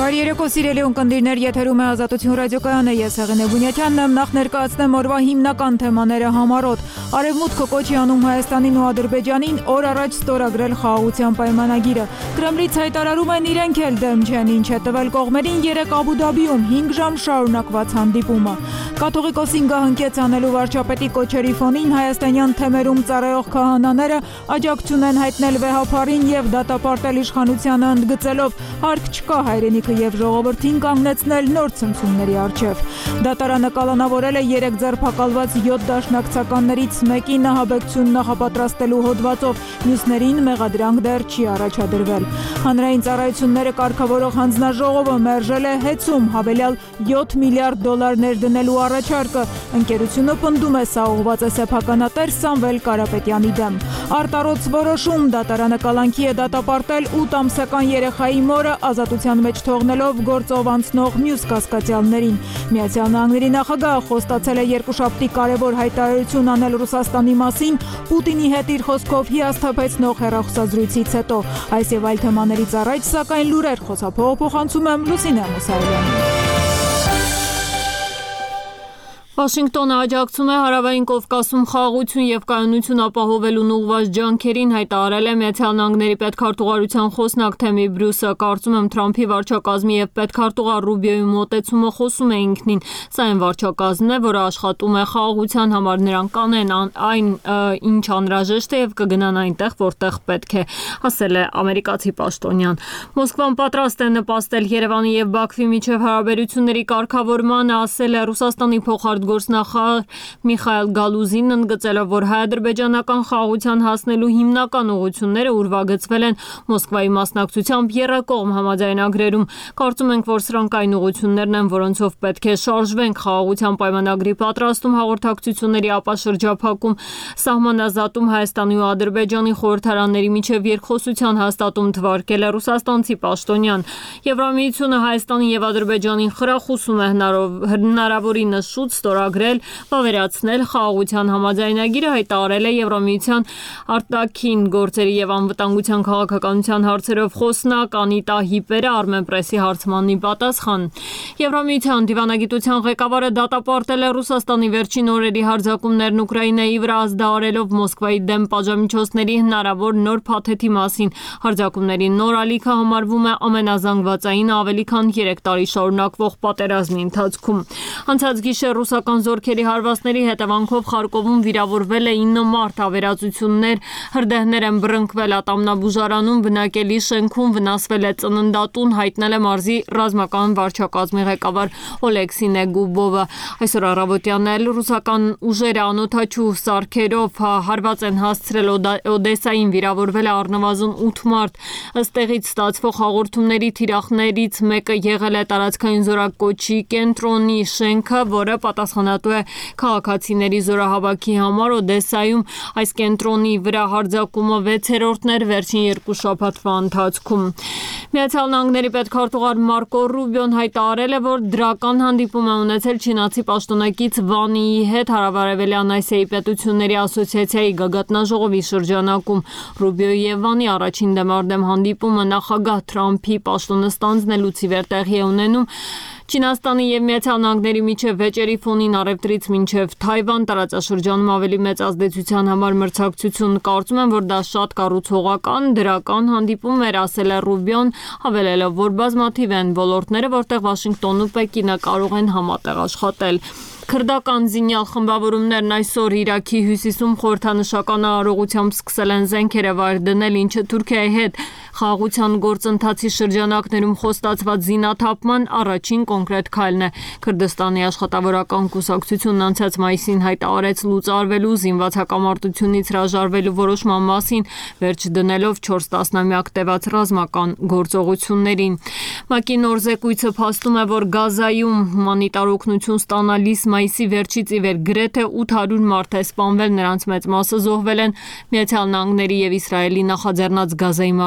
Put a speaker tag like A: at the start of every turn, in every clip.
A: Բարի երեկո սիրելի ունկնդիրներ, եթերում է Ազատություն ռադիոկայանը, ես Հեղինե Բունյաթյանն եմ, նախ ներկայացնեմ օրվա հիմնական թեմաները համառոտ։ Արևմուտքը կոչ է անում Հայաստանին ու Ադրբեջանին օր առաջ ստորագրել խաղաղության պայմանագիրը։ Կրեմլից հայտարարում են իրենք էլ դեմ չեն, ինչ է տվել կողմերին երեկ Աբու Դաբիում 5 ժամ շարունակված հանդիպումը։ Կաթողիկոսին գահընկեց անելու վարչապետի կոչերի ֆոնին հայաստանյան թեմերում ծառայող քահանաները աջակցություն են հայտնել վեհափառին եւ դատապարտել իշխանությանը ընդգծելով հարկ չկա հայրենիքը եւ ժողովրդին կանգնեցնել նոր ցնցումների առջև։ Դատարանը կալանավորել է 3 ձերբակալված 7 դաշնակցականներից մեկի նահաբեկություն նախապատրաստելու հոդվածով, մյուսներին մեղադրանք դեռ չի առաջադրվել։ Հանրային ծառայությունները կարգավորող հանձնաժողովը մերժել է հեծում հավելյալ $7 միլիարդ ներդնելու առաջարկը։ Ընկերությունը պնդում է, սա ուղղված է սեփականատեր Սամվել Կարապետյանի դեմ։ Արտարոց որոշում, դատարանը կալանքի է դատապարտել 8 ամսական երեխայի մորը ազատության մեջ թողնելով գործով անցնող մյուս կասկածյալներին։ Միացյալ Նահանգների նախագահը խոստացել է երկուշաբթի կարևոր հայտարարություն անել Ռուսաստանի մասին Պուտինի հետ իր խոսքով հիասթափեցնող հեռախոսազրույցից հետո։ Այս եւ այլ թեմաներից առաջ, սակայն լուրեր խոսափողը փոխանցում եմ Լուսինե Մուսայելյանին։ Վաշինգտոնը աջակցում է Հարավային Կովկասում խաղաղություն եւ կայունություն ապահովելուն ուղղված ջանքերին, հայտարարել է Միացյալ Նահանգների պետքարտուղարության խոսնակ Թեմի Բրյուսը։ Կարծում եմ Թրամփի վարչակազմի եւ պետքարտուղար Ռուբիոյի մոտեցումը խոսում է ինքնին։ Սա այն վարչակազմն է, որը աշխատում է խաղաղության համար, նրանք կանեն այն, ինչ անհրաժեշտ է եւ կգնան այնտեղ, որտեղ պետք է, ասել է ամերիկացի պաշտոնյան։ Մոսկվան պատրաստ է նպաստել Երևանի եւ Բաքվի միջև հարաբերությունների կարգավորմանը, ասել է Ռուսաստանի փոխարտգործնախարար Միխայել Գալուզինն, ընդգծելով, որ հայ-ադրբեջանական խաղաղության հասնելու հիմնական ուղղությունները ուրվագծվել են Մոսկվայի մասնակցությամբ եռակողմ համաձայնագրերում։ Կարծում ենք, որ սրանք այն ուղղություններն են, որոնցով պետք է շարժվենք խաղաղության պայմանագրի պատրաստում, հաղորդակցությունների ապաշրջափակում, սահմանազատում, Հայաստանի ու Ադրբեջանի խորհրդարանների միջև երկխոսության հաստատում, թվարկել է ռուսաստանցի պաշտոնյան։ Եվրամիությունը Հայաստանի եւ Ադրբեջանին խրախուսում է հնարավորինս շուտ ստորագրել, վավերացնել խաղաղության համաձայնագիրը, հայտարարել է Եվրամիության արտաքին գործերի եւ անվտանգության քաղաքականության հարցերով խոսնակ Անիտա Հիպերը Armenpress-ի հարցմանի պատասխան։ Եվրամիության դիվանագիտության ղեկավարը դատապարտել է Ռուսաստանի վերջին օրերի հարձակումներն Ուկրաինայի վրա, ազդարելով Մոսկվայի դեմ պատժամիջոցների հնարավոր նոր փաթեթի մասին։ Հարձակումների նոր ալիքը համարվում է ամենազանգվածային ավելի քան 3 տարի շարունակվող պատերազմի ընթացքում։ Անցած գիշեր ռուսական զորքերի հարվածների հետևանքով Խարկովում վիրավորվել է 9 մարդ, ավերածություններ, հրդեհներ են բռնկվել ատամնաբուժարանում, բնակելի շենքում վնասվել է ծննդատուն, հայտնել է մարզի ռազմական վարչակազմի ղեկավար Օլեքսի Նեգուբովը։ Այսօր առավոտյան էլ ռուսական ուժերը անօդաչու սարքերով հարված են հասցրել Օդեսային, վիրավորվել է առնվազն 8 մարդ։ Ըստ տեղից ստացվող հաղորդումների թիրախներից մեկը եղել է տարածքային զորակոչի կենտրոնի շենքը, որը պատասխանատու է քաղաքացիների զորահավաքի համար Օդեսայում։ Այս կենտրոնի վրա հարձակումը 6-րդն էր վերջին 2 շաբաթվա ընթացքում։ Միացյալ Նահանգների պետքարտուղար Մարկո Ռուբիոն հայտարարել է, որ դրական հանդիպում է ունեցել չինացի պաշտոնակից Վանիի հետ Հարավարևելյան Ասիայի պետությունների ասոցիացիայի գագաթնաժողովի շրջանակում։ Ռուբիոյի եւ Վանի առաջին դեմարդեմ հանդիպումը նախագահ Թրամփի պաշտոնը ստանձնելուց ի վեր տեղի է ունենում։ Չինաստանի եւ Միացյալ Նահանգների միջև վեճերի ֆոնին առևտրից մինչև Թայվան տարածաշրջանում ավելի մեծ ազդեցության համար մրցակցություն, կարծում եմ, որ դա շատ կառուցողական, դրական հանդիպում էր, ասել է Ռուբիոն, հավելելով, որ բազմաթիվ են ոլորտները, որտեղ Վաշինգտոնն ու Պեկինը կարող են համատեղ աշխատել։ Քրդական զինյալ խմբավորումներն այսօր Իրաքի հյուսիսում խորհրդանշական արարողությամբ սկսել են զենքերը վայր դնել, ինչը Թուրքիայի հետ խաղաղության գործընթացի շրջանակներում խոստացված զինաթափման առաջին կոնկրետ քայլն է։ Քրդստանի աշխատավորական կուսակցությունն անցած մայիսին հայտարարեց լուծարվելու զինված հակամարտությունից հրաժարվելու որոշման մասին, վերջ դնելով 4 տասնամյակ տևած ռազմական գործողություններին։ ՄԱԿ-ի նոր զեկույցը փաստում է, որ Գազայում հումանիտար օգնություն ստանալիս մայիսի վերջից ի վեր գրեթե 800 մարդ է սպանվել, նրանց մեծ մասը զոհվել են Միացյալ Նահանգների եւ Իսրայելի նախաձեռնած Գազայի մարդասիրական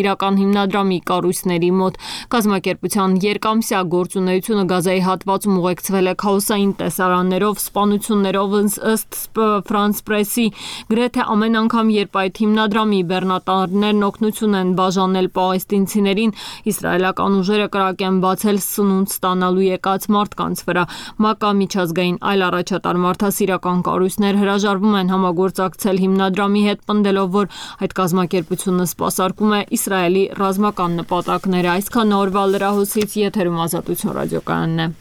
A: բանասիրական հիմնադրամի կառույցների մոտ։ Կազմակերպության երկամսյա գործունեությունը Գազայի հատվածում ուղեկցվել է քաոսային տեսարաններով, սպանություններով, ըստ France Press-ի, գրեթե ամեն անգամ, երբ այդ հիմնադրամի բեռնատարներն օգնություն են բաժանել պաղեստինցիներին, իսրայելական ուժերը կրակ են բացել սնունդ ստանալու եկած մարդկանց վրա։ ՄԱԿ-ը միջազգային այլ առաջատար մարդասիրական կառույցներ հրաժարվում են համագործակցել հիմնադրամի հետ, պնդելով, որ այդ կազմակերպությունը սպասարկում է Իսրայելի ռազմական նպատակները։ Այսքան օրվա լրահոսից, եթերում Ազատություն ռադիոկայանն է։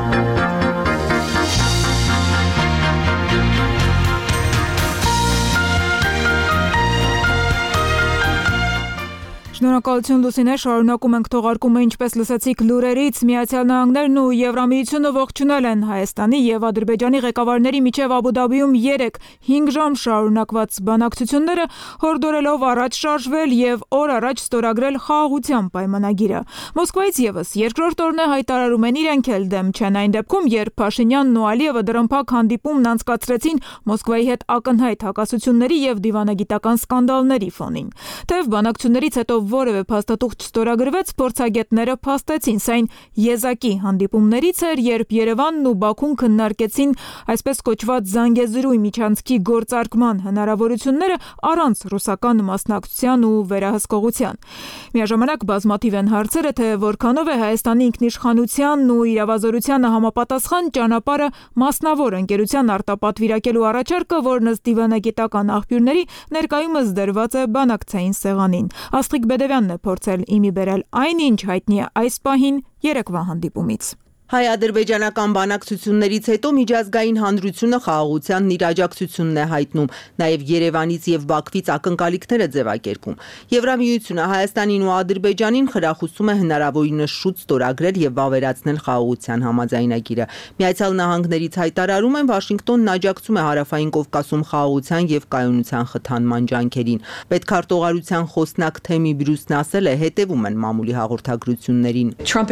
B: Շնորհակալություն Լուսինե, շարունակում ենք թողարկումը, ինչպես լսեցիք լուրերից, Միացյալ Նահանգներն ու Եվրամիությունը ողջունել են Հայաստանի եւ Ադրբեջանի ղեկավարների միջև Աբու Դաբիում 5 ժամ շարունակված բանակցությունները հորդորելով առաջ շարժվել եւ օր առաջ ստորագրել խաղաղության պայմանագիրը։ Մոսկվայից եւս երկրորդ օրն է հայտարարում են իրենք էլ դեմ չեն այն դեպքում, երբ Փաշինյանն ու Ալիևը դրամփակ հանդիպումն անցկացրեցին Մոսկվայի հետ ակնհայտ հակասությունների եւ դիվանագիտական սկանդալների ֆոնին։ Թեև բանակցություններից հետո որևէ փաստաթուղթ չստորագրվեց, փորձագետները փաստեցին, սա այն եզակի հանդիպումներից էր, երբ Երևանն ու Բաքուն քննարկեցին այսպես կոչված Զանգեզուրի միջանցքի գործարկման հնարավորությունները առանց ռուսական մասնակցության ու վերահսկողության։ Միաժամանակ բազմաթիվ են հարցերը, թե որքանով է Հայաստանի ինքնիշխանությանն ու իրավազորությանը համապատասխան ճանապարհը մասնավոր ընկերության արտապատվիրակելու առաջարկը, որն ըստ դիվանագիտական աղբյուրների ներկայումս դրված է բանակցային սեղանին։ Աստղիկ Բեդևյանն է փորձել իմի բերել այնինչ հայտնի է այս պահին երեկվա հանդիպումից։
C: Հայ-ադրբեջանական բանակցություններից հետո միջազգային հանրությունը խաղաղությանն իր աջակցությունն է հայտնում, նաև Երևանից եւ Բաքվից ակնկալիքներ է ձևակերպում։ Եվրամիությունը Հայաստանին ու Ադրբեջանին խրախուսում է հնարավորինս շուտ ստորագրել եւ վավերացնել խաղաղության համաձայնագիրը։ Միացյալ Նահանգներից հայտարարում են, Վաշինգտոնն աջակցում է Հարավային Կովկասում խաղաղության եւ կայունության խթանման ջանքերին։ Պետքարտուղարության խոսնակ Թեմի Բրյուսն ասել է, հետևում են մամուլի հաղորդագրություններին։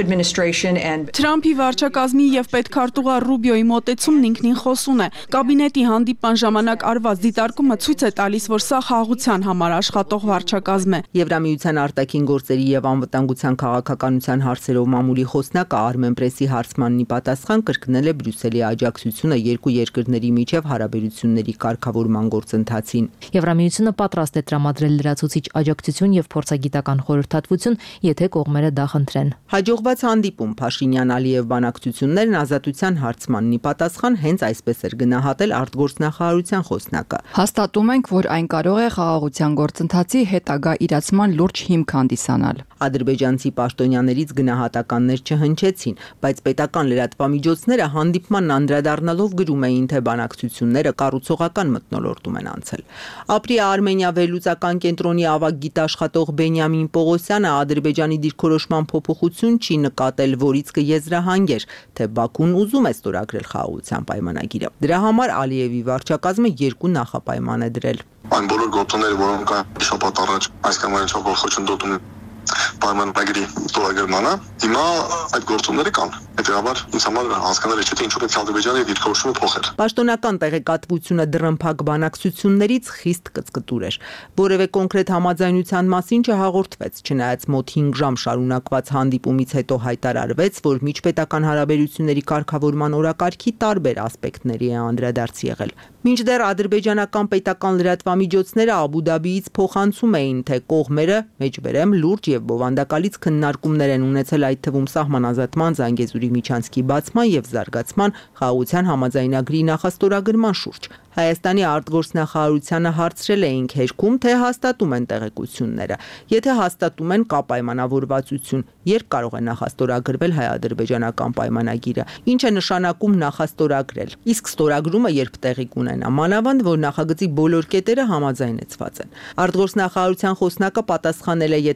D: Թրամփի վարչակազմի եւ պետքարտուղար Ռուբիոյի մոտեցումն ինքնին խոսուն է։ Կաբինետի հանդիպման ժամանակ արված դիտարկումը ցույց է տալիս, որ սա խաղաղության համար աշխատող վարչակազմ է։
C: Եվրամիության արտաքին գործերի եւ անվտանգության քաղաքականության հարցերով մամուլի խոսնակը Armen Press-ի հարցմաննի պատասխան կրկնել է Բրյուսելի աջակցությունը երկու երկրների միջև հարաբերությունների կարգավորման գործընթացին։
E: Եվրամիությունը պատրաստ է տրամադրել լրացուցիչ աջակցություն եւ փորձագիտական խորհրդատվություն, եթե կողմերը դա խնդրեն։
C: Հաջողված հանդիպում Փաշինյան-Ալիև բանակցություններն ազատության հարցմաննի պատասխան հենց այսպես էր գնահատել արտգործնախարարության խոսնակը։
F: Հաստատում ենք, որ այն կարող է խաղաղության գործընթացի հետագա իրացման լուրջ հիմք հանդիսանալ։
C: Ադրբեջանցի պաշտոնյաներից գնահատականներ չհնչեցին, բայց պետական լրատվամիջոցները հանդիպմանն անդրադառնալով գրում էին, թե բանակցությունները կառուցողական մթնոլորտում են անցել։ Ապրի Արմենիա վերլուծական կենտրոնի ավագ գիտաշխատող Բենյամին Պողոսյանը Ադրբեջանի դիրքորոշման փոփոխություն չի նկատել, որից կեզրահանգեր, թե Բաքուն ուզում է ստորագրել խաղաղության պայմանագիրը։ Դրա համար Ալիևի վարչակազմը երկու նախապայման է դրել։
G: Այն բոլոր գործոնները, որոնք կան շաբաթ առաջ այս կամարի չափով խոչընդոտում պայմանագրի ստորագրմանը, հիմա այդ գործոնները կան։ Հետևաբար ինձ համար հասկանալի չէ, թե ինչու պետք է Ադրբեջանի դիրքորոշումը փոխել։
C: Պաշտոնական տեղեկատվությունը դռնփակ բանակցություններից խիստ կծկտուր էր։ Որևէ կոնկրետ համաձայնության մասին չհաղորդվեց, չնայած մոտ 5 ժամ շարունակված հանդիպումից հետո հայտարարվեց, որ միջպետական հարաբերությունների կարգավորման օրակարգի տարբեր ասպեկտների է անդրադարձ եղել։ Մինչդեռ ադրբեջանական պետական լրատվամիջոցները Աբու Դաբիից փոխանցում էին, թե կողմերը մեջբերեմ լուրջ եւ բովանդակալից քննարկումներ են ունեցել, այդ թվում սահմանազատման, Զանգեզուրի միջանցքի բացման եւ զարգացման, խաղաղության համաձայնագրի նախաստորագրման շուրջ։ Հայաստանի արտգործնախարարությանը հարցրել էինք հերքում, թե հաստատում են տեղեկությունները։ Եթե հաստատում են, կա պայմանավորվածություն, երբ կարող է նախաստորագրվել հայ-ադրբեջանական պայմանագիրը, ինչ է նշանակում նախաստորագրել։ Իսկ ստորագրումը երբ տեղի կունենա, մանավանդ որ նախագծի բոլոր կետերը համաձայնեցված են։ Արտգործնախարարության խոսնակը պատասխանել է, եթե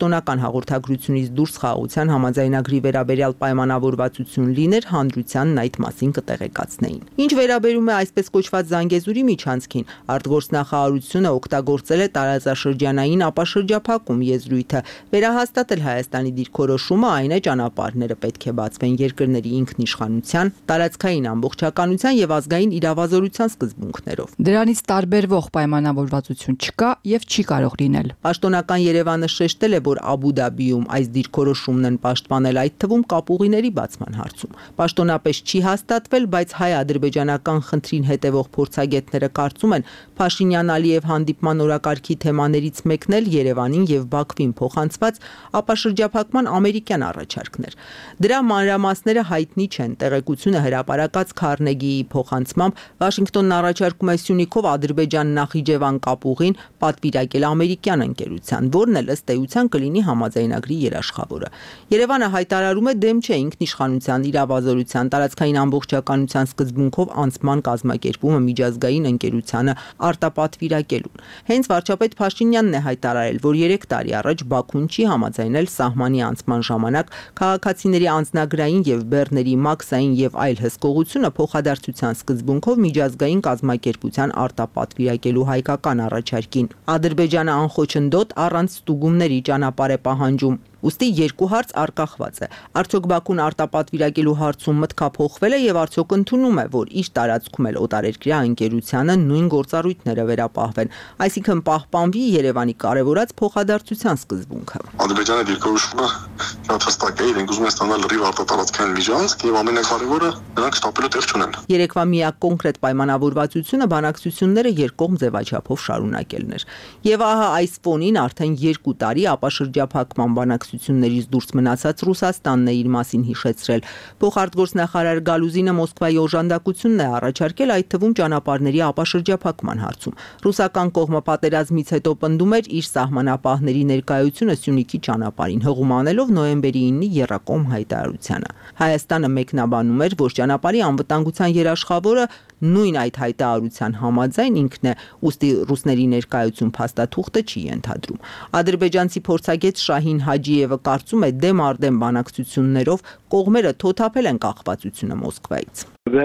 C: պաշտոնական հաղորդագրությունից դուրս խաղաղության համաձայնագրի վերաբերյալ պայմանավորվածություն լիներ, հանրությանն այդ մասին կտեղեկացնեին։ Ինչ վերաբերում է այսպես կոչված Զանգեզուրի միջանցքին, արտգործնախարարությունը օգտագործել է տարածաշրջանային ապաշրջափակում եզրույթը, վերահաստատել Հայաստանի դիրքորոշումը, այն է ճանապարհները պետք է բացվեն երկրների ինքնիշխանության, տարածքային ամբողջականության եւ ազգային իրավազորության սկզբունքներով։
F: Դրանից տարբերվող պայմանավորվածություն չկա եւ չի կարող լինել։
C: Պաշտոնական Երևանը շեշտել է, որ Աբու Դաբիում այս դիրքորոշումն են պաշտպանել, այդ թվում կապուղիների բացման հարցում։ Պաշտոնապես չի հաստատվել, բայց հայ-ադրբեջանական խնդրին հետևող փորձագետները կարծում են, Փաշինյան-Ալիև հանդիպման օրակարգի թեմաներից մեկն էլ Երևանին եւ Բաքվին փոխանցված ապաշրջափակման ամերիկյան առաջարկն էր։ Դրա մանրամասները հայտնի չեն։ Տեղեկությունը հրապարակած Քարնեգիի փոխանցմամբ Վաշինգտոնն առաջարկում է Սյունիքով Ադրբեջան-Նախիջևան կապուղին պատվիրակել ամերիկյան ընկերության, որն էլ ըստ էության կլինի համաձայնագրի երաշխավորը։ Երևանը հայտարարում է դեմ չէ ինքնիշխանության, իրավազորության, տարածքային ամբողջականության սկզբունքով անցման կազմակերպումը միջազգային ընկերությանը արտապատվիրակելուն։ Հենց վարչապետ Փաշինյանն է հայտարարել, որ 3 տարի առաջ Բաքուն չի համաձայնել սահմանի անցման ժամանակ քաղաքացիների անձնագրային եւ բեռների մաքսային եւ այլ հսկողությունը փոխադարձության սկզբունքով միջազգային կազմակերպության արտապատվիրակելու հայկական առաջարկին։ Ադրբեջանը անխոչնդոտ առանց ստուգումների ճանապարհ է պահանջում։ Ուստի երկու հարց արկախված է։ Արդյոք Բաքուն արտապատվիրակելու հարցում մտքափոխվել է եւ արդյոք ընդունում է, որ իր տարածքում էլ օտարերկրյա ընկերությանը նույն գործառույթները վերապահվեն, այսինքն պահպանվի Երևանի կարևորած փոխադարձության սկզբունքը։
G: Ադրբեջանի դիրքորոշումը շատ հստակ է, իրենք ուզում են ստանալ լրիվ արտատարածքային միջանցք եւ ամենակարևորը նրանք շտապելու տեղ չունեն։
C: Երեկվա միակ կոնկրետ պայմանավորվածությունը բանակցությունները երկկողմ ձևաչափով շարունակելն էր։ Եվ ահա այս ֆոնին արդեն 2 տարի ապաշրջափակման բանակցություններից դուրս մնացած Ռուսաստանն է իր մասին հիշեցրել։ Փոխարտգործնախարար Գալուզինը Մոսկվայի օժանդակությունն է առաջարկել, այդ թվում ճանապարհների ապաշրջափակման հարցում։ Ռուսական կողմը պատերազմից հետո պնդում էր իր սահմանապահների ներկայությունը Սյունիքի ճանապարհին, հղումանելով նոյեմբերի 9-ի եռակողմ հայտարարությանը։ Հայաստանը մեկնաբանում էր, որ ճանապարհի անվտանգության երաշխավորը նույն այդ հայտարարության համաձայն ինքն է, ուստի ռուսների ներկայություն փաստաթուղթը չի ենթադրում։ Ադրբեջանցի փորձագետ Շահին Հաջիևը կարծում է դեմ արդեմ բանակցություններով կողմերը թոթափել են կախվածությունը Մոսկվայից։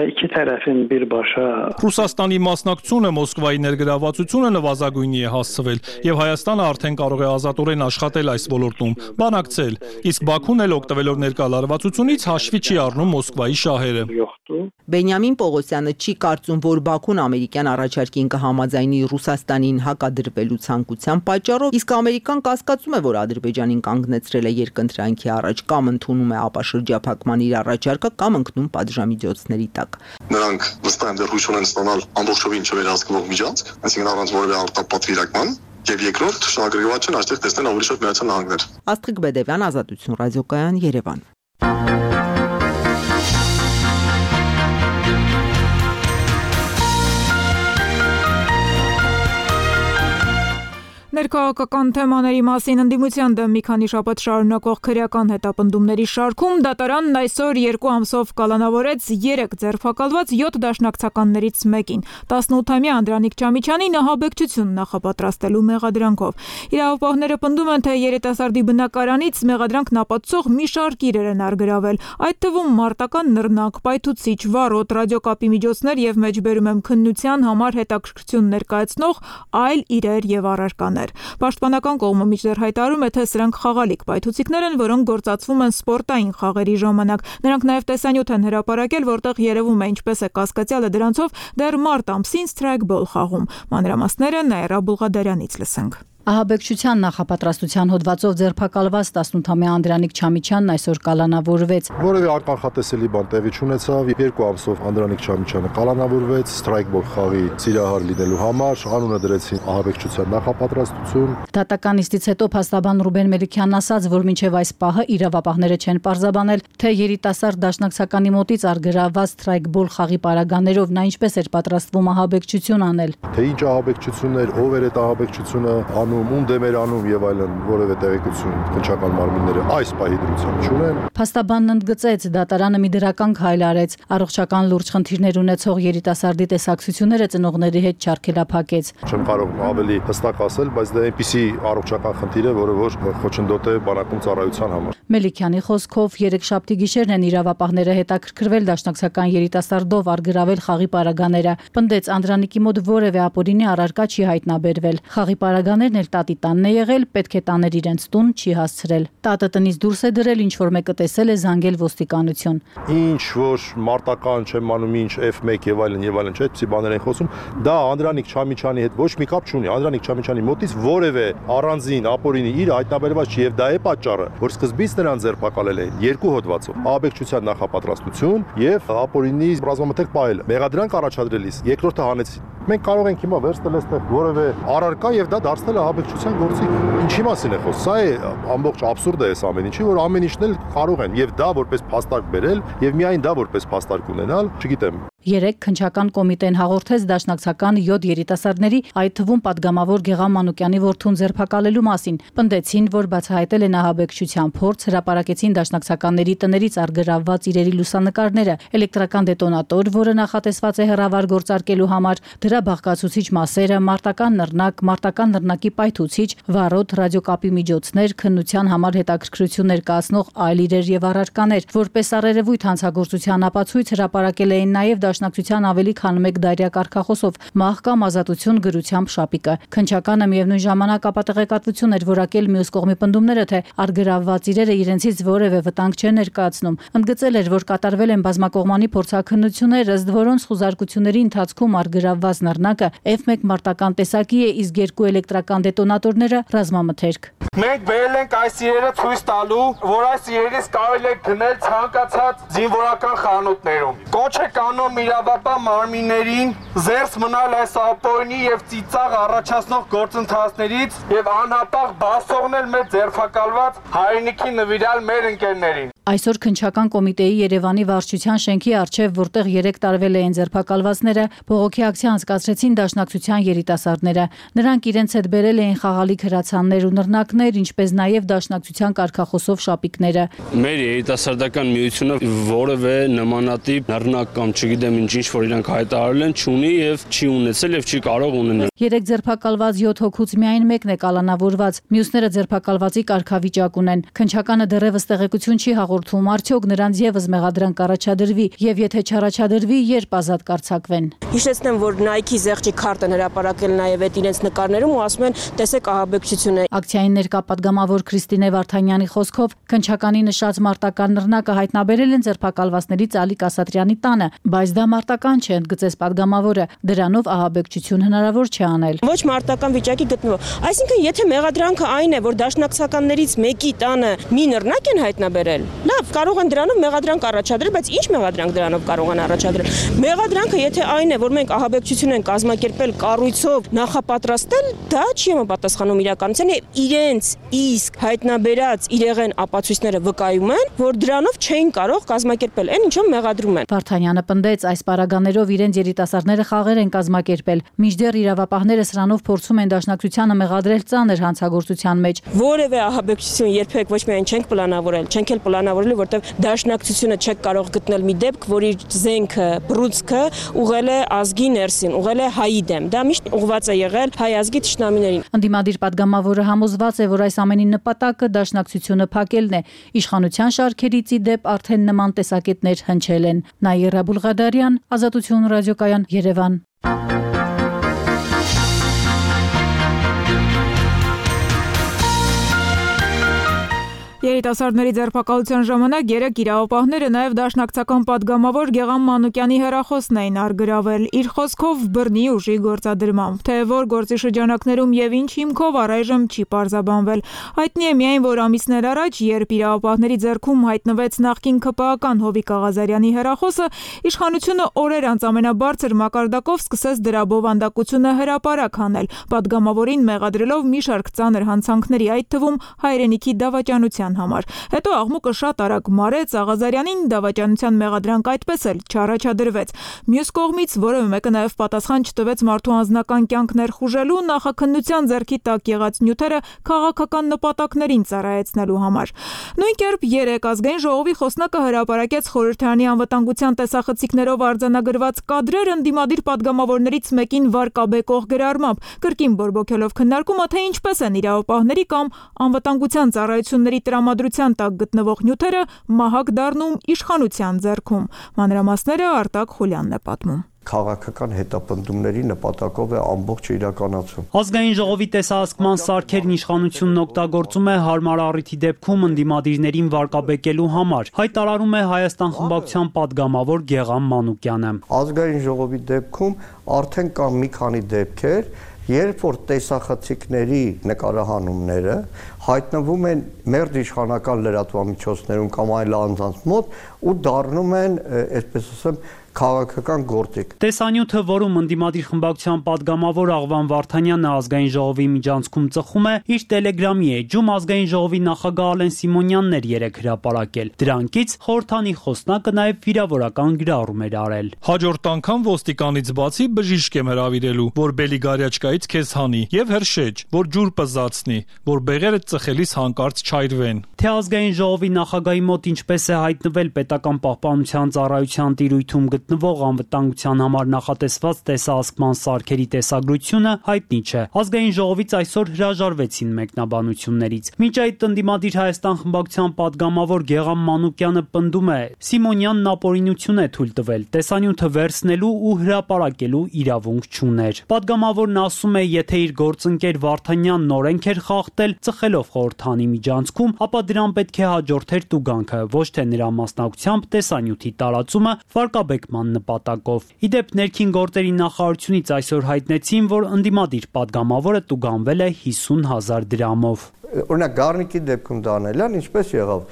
H: Ռուսաստանի մասնակցությունը Մոսկվայի ներգրավվածությունը նվազագույնի է հասցվել եւ Հայաստանը արդեն կարող է ազատորեն աշխատել այս ոլորտում, բանակցել, իսկ Բաքուն էլ օգտվելով ներկա լարվածությունից հաշվի չի առնում Մոսկվայի շահերը։
C: Բենյամին Պողոսյանը չի կարծում, որ Բաքուն ամերիկյան առաջարկին կհամաձայնի Ռուսաստանին հակադրվելու ցանկության պատճառով, իսկ ամերիկան կասկածում է, որ Ադրբեջանին կանգնեցրել է երկընտրանքի առաջ, կամ ընդունում է ապաշրջափակման իր առաջարկը, կամ ընկնում պատժամիջոցների տակ։
G: Նրանք վստահ եմ դեռ հույս ունեն ստանալ ամբողջովին չվերահսկվող միջանցք, այսինքն առանց որևէ արտապատվիրակման, եւ երկրորդ շահագրգռված չեն այստեղ տեսնել ավելի շատ Միացյալ Նահանգներ։
C: Աստղիկ Բեդևյան, Ազատություն ռադիոկայան, Երևան։
B: Ներքաղաքական թեմաների մասին ընդդիմության դեմ մի քանի շաբաթ շարունակվող քրեական հետապնդումների շարքում դատարանն այսօր 2 ամսով կալանավորեց 3 ձերբակալված 7 դաշնակցականներից մեկին 18-ամյա Անդրանիկ Չամիչյանին ահաբեկչություն նախապատրաստելու մեղադրանքով։ Իրավապահները պնդում են, թե երիտասարդի բնակարանից մեղադրանքն ապացուցող մի շարք իրեր են առգրավել, այդ թվում մարտական նռնակ, պայթուցիչ, վարոտ, ռադիոկապի միջոցներ եւ մեջբերում եմ քննության համար հետաքրքրություն ներկայացնող այլ իրեր եւ առարկաներ։ Պաշտպանական կողմը մինչդեռ հայտարարում է, թե սրանք խաղալիք պայթուցիկներ են, որոնք գործածվում են սպորտային խաղերի ժամանակ։ Նրանք նաև տեսանյութ են հրապարակել, որտեղ երևում է ինչպես է կասկածյալը դրանցով դեռ մարտ ամսին սթրայքբոլ խաղում։ Մանրամասները Նաիրա Բուլղադարյանից լսենք։
I: Ահաբեկչության նախապատրաստության հոդվածով ձերբակալված 18-ամյա Անդրանիկ Չամիչյանն այսօր կալանավորվեց։
J: Որևէ կանխատեսելի բան տեղի չունեցավ, 2 ամսով Անդրանիկ Չամիչյանը կալանավորվեց սթրայքբոլ խաղի սիրահար լինելու համար, անունը դրեցին ահաբեկչության նախապատրաստություն։
I: Դատական նիստից հետո փաստաբան Ռուբեն Մելիքյանն ասաց, որ մինչև այս պահը իրավապահները չեն պարզաբանել, թե երիտասարդ դաշնակցականի մոտից առգրավված սթրայքբոլ խաղի պարագաներով նա ինչպես էր պատրաստվում ահաբեկչություն անել։
J: Թե ինչ ահաբեկչություններ, ով էր այդ ահաբեկչությունը անում, ում դեմ էր անում եւ այլն որևէ տեղեկություն քննչական մարմինները այս պահի դրությամբ չունեն։
I: Փաստաբանն ընդգծեց, դատարանը մի դրական քայլ արեց, առողջական լուրջ խնդիրներ ունեցող երիտասարդի տեսակցությունները ծնողների հետ չարգելափակեց։
J: Չեմ կարող ավելի հստակ ասել, բայց դա այնպիսի առողջական խնդիր է, որը որ խոչընդոտ է բանակում ծառայության համար։
I: Մելիքյանի խոսքով երեքշաբթի գիշերն են իրավապահները հետաքրքրվել դաշնակցական երիտասարդով առգրավել խաղի պարագաները։ Պնդեց, Անդրանիկի մոտ որևէ ապօրինի առարկա չի հայտնաբերվել։ Խաղի պարագաներն էլ տատի տանն է եղել, պետք է տաներ իրենց տուն չի հասցրել։ Տատը տնից դուրս է դրել, ինչ որ մեկը տեսել է, զանգել ոստիկանություն։
J: Ինչ որ մարտական չեմ անում, ինչ F1 եւ այլն, չէ, այդպիսի բաներ են խոսում, դա Անդրանիկ Չամիչյանի հետ ոչ մի կապ չունի։ Անդրանիկ Չամիչյանի մոտից որևէ առանձին ապօրինի իր հայտնաբերված չի եւ դա է պատճառը, որ սկզբից նրան ձերբակալել էին 2 հոդվածով՝ ահաբեկչության նախապատրաստություն եւ ապօրինի ռազմամթերք պահելը։ Մեղադրանք առաջադրելիս երկրորդը հանեցին։ Մենք կարող ենք հիմա վերցնել այստեղ որևէ առարկա եւ դա դարձնել ահաբեկչության գործիք։ Ինչի մասին է խոսքը։ Սա է ամբողջ աբսուրդը է ամեն ինչի, որ ամեն ինչն էլ կարող են եւ դա որպես փաստարկ բերել եւ միայն դա որպես փաստարկ ունենալ, չգիտեմ։
I: Երեք քննչական կոմիտեն հաղորդեց դաշնակցական 7 երիտասարդների, այդ թվում падգամավոր Գեղամ Մանուկյանի որդուն ձերբակալելու մասին։ Պնդեցին, որ բացահայտել են ահաբեկչության փորձ, հրապարակեցին դաշնակցականների տներից առգրավված իրերի լուսանկարները, էլեկտրական դետոնատոր, որը նախատեսված է հեռավար գործարկելու համար, դրա բաղկացուցիչ մասերը, մարտական նռնակի պայթուցիչ, վարոդ, ռադիոկապի միջոցներ, քննության համար հետաքրքրություններ կազմող այլ իրեր եւ առարկաներ, որպես առերևույթ հանցագործության ապացույց հրապարակել էին նաեւ դաշնակցության ավելի քան 1 դարյա կարգախոսով մահ կամ ազատություն գրությամբ շապիկը։ Քննչականը միևնույն ժամանակ ապատեղեկատվություն էր որակել մյուս կողմի պնդումները, թե առգրավված իրերը իրենցից որևէ վտանգ չեն ներկայացնում։ Ընդգծել էր, որ կատարվել են բազմակողմանի փորձաքննություններ, ըստ որոնց խուզարկությունների ընթացքում առգրավված նռնակը F1 մարտական տեսակի է, իսկ 2 էլեկտրական դետոնատորները ռազմամթերք։
K: Մենք բերել ենք այս իրերը ցույց տալու, որ այս իրերից կարելի է գնել ցանկացած զինվորական խանութներում։ Կոչ է կանոն իրավապահ մարմիններին զերծ մնալ այս ապօրինի եւ ծիծաղ առաջացնող գործընթացներից եւ անհապաղ բաց թողնել մեր ձերբակալված հայրենիքի նվիրալ մեր ընկերներին։
I: Այսօր քննչական կոմիտեի Երևանի վարչության շենքի առջև, որտեղ 3 տարվել էին ձերբակալվածները, բողոքի ակցիա անցկացրեցին դաշնակցության երիտասարդները։ Նրանք իրենց հետ բերել էին խաղալիք հրացաններ ու նռնակներ, ինչպես նաև դաշնակցության կարգախոսով շապիկները։
L: Մեր երիտասարդական միությունը որևէ նմանատիպ նռնակ կամ չգիտեմ ինչ որ իրանք հայտարարել են, չունի եւ չի ունեցել եւ չի կարող ունենալ։
I: 3 ձերբակալված 7 հոգուց միայն մեկն է կալանավորված, մյուսները ձերբակալվածի կարգավիճակ ունեն։ Քննչականը դեռևս տեղեկություն չի հաղորդում, արդյոք նրանց եւս մեղադրանք առաջադրվի եւ եթե չառաջադրվի, երբ ազատ կարձակվեն։
M: Հիշեցնեմ, որ Nike զեղչի քարտն հրապարակել նաեւ այդ իրենց նկարներում ու ասում են, տեսեք ահաբեկչություն է։
I: Ակցիային ներկա падգամավոր Քրիստինե Վարդանյանի խոսքով քննչականի նշած մարտական նռնակը հայտնաբերել են ձերբակալվածներից Ալիկ Ասատրյանի տանը, բայց դա մարտական չէ, ընդգծեց падգամավորը։ Դրանով ահաբեկչություն հնարավոր չէ անել։
M: Ոչ մարտական վիճակի գտնվող։ Այսինքն, եթե մեղադրանքը այն է, որ դաշնակցականներից մեկի տանը մի նռնակ են հայտնաբերել, լավ, կարող են դրանով մեղադրանք առաջադրել, բայց ինչ մեղադրանք դրանով կարող են առաջադրել։ Մեղադրանքը, եթե այն է, որ մենք ահաբեկչություն են կազմակերպել կառույցով նախապատրաստել, դա չի համապատասխանում իրականությանը, իրենց իսկ հայտնաբերած իրեղեն ապացույցները վկայում են, որ դրանով չէին կարող կազմակերպել, այն ինչով մեղադրում են։
I: Վարդանյանը պնդեց, այս պարագաներով իրենց երիտասարդները խաղեր են կազմակերպել, մինչդեռ իրավապահները սրանով փորձում են դաշնակցությանը մեղադրել ծանր հանցագործության մեջ։
M: Որևէ ահաբեկչություն երբեք ոչ միայն չենք պլանավորել, չենք էլ պլանավորել, որտեղ դաշնակցությունը չեք կարող գտնել մի դեպք, որ իր զենքը, բռունցքը ուղղել է ազգի ներսին, ուղղել է հայի դեմ։ Դա միշտ ուղղված է եղել հայ ազգի թշնամիներին։
I: Ընդդիմադիր падգամավորը համոզված է, որ այս ամենի նպատակը դաշնակցությունը փակելն է։ Իշխանության շարքերից ի դեպ արդեն նման տեսակետներ հնչել են։ Նաիրա Բուլղադարյան, Ազատություն ռադիոկայան, Երևան։
B: Երիտասարդների ձերբակալության ժամանակ 3 իրավապահները նաև դաշնակցական падգամավոր Գեղամ Մանուկյանի հեռախոսն էին առգրավել։ Իր խոսքով բռնի ուժի գործադրմամբ, թե որ գործի շրջանակներում եւ ինչ հիմքով առայժմ չի պարզաբանվել։ Հայտնի է միայն, որ ամիսներ առաջ, երբ իրավապահների ձեռքում հայտնվեց նախկին ԿՊԱ-ական Հովիկ Աղազարյանի հեռախոսը, իշխանությունը օրեր անց ամենաբարձր մակարդակով սկսեց դրա բովանդակությունը հրապարակ հանել, падգամավորին մեղադրելով մի շարք ծանր հանցանքների, այդ թվում հայրենիքի դավաճանության անվտանգության համար։ Հետո աղմուկը շատ արագ մարեց, Աղազարյանին դավաճանության մեղադրանք այդպես էլ չառաջադրվեց։ Մյուս կողմից որևէ մեկը նաև պատասխան չտվեց մարդու անձնական կյանք ներխուժելու, նախաքննության ձեռքի տակ եղած նյութերը քաղաքական նպատակներին ծառայեցնելու համար։ Նույն կերպ երեկ ազգային ժողովի խոսնակը հրապարակեց խորհրդարանի անվտանգության տեսախցիկներով արձանագրված կադրեր ընդդիմադիր պատգամավորներից մեկին վարկաբեկող գրառմամբ, կրկին բորբոքելով քննարկումը, թե ինչպես են իրավապահների կամ անվտանգության ծառայությունների տրամադրության տակ գտնվող նյութերը մահակ դառնում իշխանության ձեռքում։ Մանրամասները Արտակ Խուլյանն է պատմում։
N: Քաղաքական հետապնդումների նպատակով է ամբողջը իրականացում։
O: Ազգային ժողովի տեսահսկման սարքերն իշխանությունն օգտագործում է հարմար առիթի դեպքում ընդդիմադիրներին վարկաբեկելու համար, հայտարարում է Հայաստան խմբակցության падգամավոր Գեղամ Մանուկյանը։
N: Ազգային ժողովի դեպքում արդեն կան մի քանի դեպքեր, երբ որ տեսախցիկների նկարահանումները հայտնվում են մերձ իշխանական լրատվամիջոցներում կամ այլ անձանց մոտ ու դառնում են, այսպես ասեմ, քաղաքական գործիք։
O: Տեսանյութը, որում ընդդիմադիր խմբակցության падգամավոր Աղվան Վարդանյանը ազգային ժողովի միջանցքում ծխում է, իր Telegram-ի էջում ազգային ժողովի նախագահ Ալեն Սիմոնյանն էր երեկ հրապարակել։ Դրանքից խորհրդանի խոսնակը նաև վիրավորական գրառում էր արել։
H: Հաջորդ անգամ ոստիկանից բացի բժիշկ եմ հրավիրելու, որ բելի գարյաճկայից քեզ հանի եւ հրշեջ, որ ջուր պզացնի, որ բեղերը ծխելիս հանկարծ չայրվեն։
O: Թե ազգային ժողովի նախագահի մոտ ինչպես է հայտնվել պետական պահպանության ծառայության տիրույթում գտնվող անվտանգության համար նախատեսված տեսահսկման սարքերի տեսագրությունը հայտնի չէ։ Ազգային ժողովից այսօր հրաժարվեցին մեկնաբանություններից։ Մինչ այդ ընդդիմադիր Հայաստան խմբակցության падգամավոր Գեղամ Մանուկյանը պնդում է, Սիմոնյանն ապօրինություն է թույլ տվել, տեսանյութը վերցնելու ու հրապարակելու իրավունք չուներ։ Падգամավորն ասում է, եթե իր գործընկեր Վարդանյանն օրենք էր խախտել, ծխելով խորհրդանի միջանցքում, ապա դրան պետք է հաջորդեր տուգանքը, ոչ թե նրա մասնակցությամբ տեսանյութի տարածումը վարկաբեկման նպատակով։ Իդեպ ներքին գործերի նախարարությունից այսօր հայտնեցին, որ ընդդիմադիր падգամավորը տուգանվել է 50,000 դրամով։
N: Օրինակ Գառնիկի դեպքում Դանելյան ինչպես եղավ,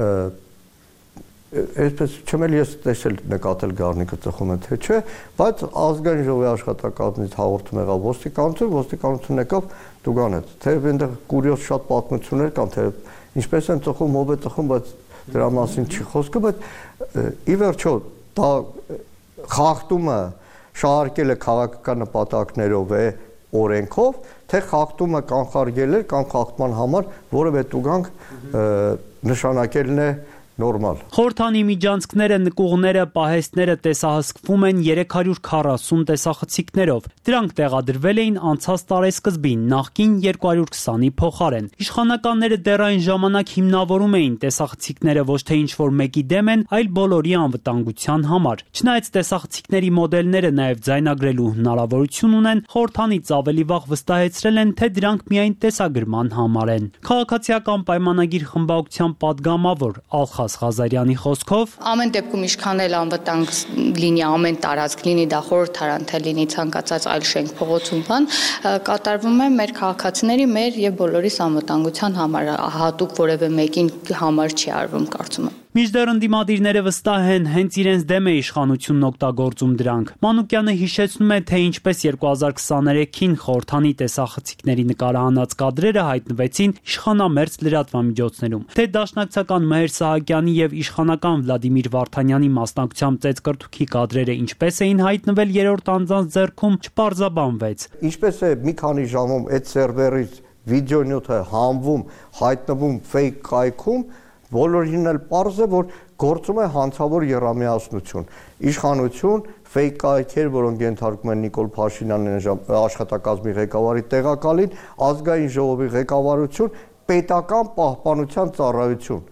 N: այսպես չեմ էլ ես տեսել նկատել Գառնիկը ծխում է թե չէ, բայց ազգային ժողովի աշխատակազմից հաղորդում եղավ ոստիկանություն եկավ տուգանեց։ Թե այնտեղ կուրիոզ շատ պատմություններ կան, թե ինչպես են ծխում, ով է ծխում, բայց դրա մասին չի խոսքը, բայց ի վերջո դա խախտումը շահարկելը քաղաքական նպատակներով է օրենքով, թե խախտումը կանխարգելել կամ խախտման համար որևէ տուգանք նշանակելն է նորմալ։
O: Խորհրդանի միջանցքները, նկուղները, պահեստները տեսահսկվում են 340 տեսախցիկներով։ Դրանք տեղադրվել էին անցած տարեսկզբին, նախկին 220-ի փոխարեն։ Իշխանականները դեռ այն ժամանակ հիմնավորում էին տեսախցիկները ոչ թե ինչ-որ մեկի դեմ են, այլ բոլորի անվտանգության համար։ Չնայած տեսախցիկների մոդելները նաև ձայնագրելու հնարավորություն ունեն, խորհրդանից ավելի վաղ վստահեցրել են, թե դրանք միայն տեսագրման համար են։ Քաղաքացիական պայմանագիր խմբակցության падգամավոր Ղազարյանի խոսքով
P: ամեն դեպքում ինչքան էլ անվտանգ լինի, ամեն տարածք լինի, դա խորհրդարան թե լինի ցանկացած այլ շենք, փողոցում բան, կատարվում է մեր քաղաքացիների, մեր եւ բոլորիս անվտանգության համար, հատուկ որևէ մեկին համար չի արվում, կարծում եմ։
O: Մինչդեռ ընդդիմադիրները վստահ են, հենց իրենց դեմ է իշխանությունն օգտագործում դրանք։ Մանուկյանը հիշեցնում է, թե ինչպես 2023-ին խորհրդանի տեսախցիկների նկարահանած կադրերը հայտնվեցին իշխանամերձ լրատվամիջոցներում, թե դաշնակցական Մհեր Սահակյանի եւ իշխանական Վլադիմիր Վարդանյանի մասնակցությամբ ծեծկրտուքի կադրերը ինչպես էին հայտնվել երրորդ անձանց ձեռքում, չպարզաբանվեց։
N: Ինչպես է մի քանի ժամում այդ սերվերից վիդեոնյութը հանվում, հայտնվում ֆեյք կայքում, բոլորին էլ պարզ է, որ գործում է հանցավոր եռամիասնություն։ Իշխանություն, ֆեյք կայքեր, որոնք ենթարկում են Նիկոլ Փաշինյանի աշխատակազմի ղեկավարի տեղակալին, ազգային ժողովի ղեկավարություն, պետական պահպանության ծառայություն,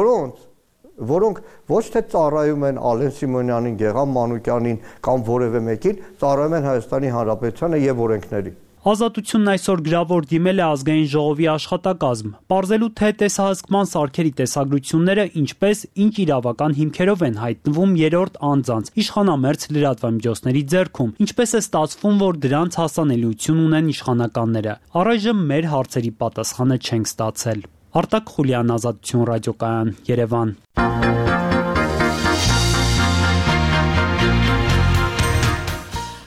N: որոնք ոչ թե ծառայում են Ալեն Սիմոնյանին, Գեղամ Մանուկյանին կամ որևէ մեկին, ծառայում են Հայաստանի Հանրապետությանը եւ օրենքներին։
O: Ազատությունն այսօր գրավոր դիմել է ազգային ժողովի աշխատակազմ, պարզելու թե տեսահսկման սարքերի տեսագրությունները ինչպես, ինչ իրավական հիմքերով են հայտնվում երրորդ անձանց, իշխանամերձ լրատվամիջոցների ձեռքում, ինչպես է ստացվում, որ դրանց հասանելիություն ունեն իշխանականները։ Առայժմ մեր հարցերի պատասխանը չենք ստացել։ Արտակ Խուլյան, Ազատություն ռադիոկայան, Երևան։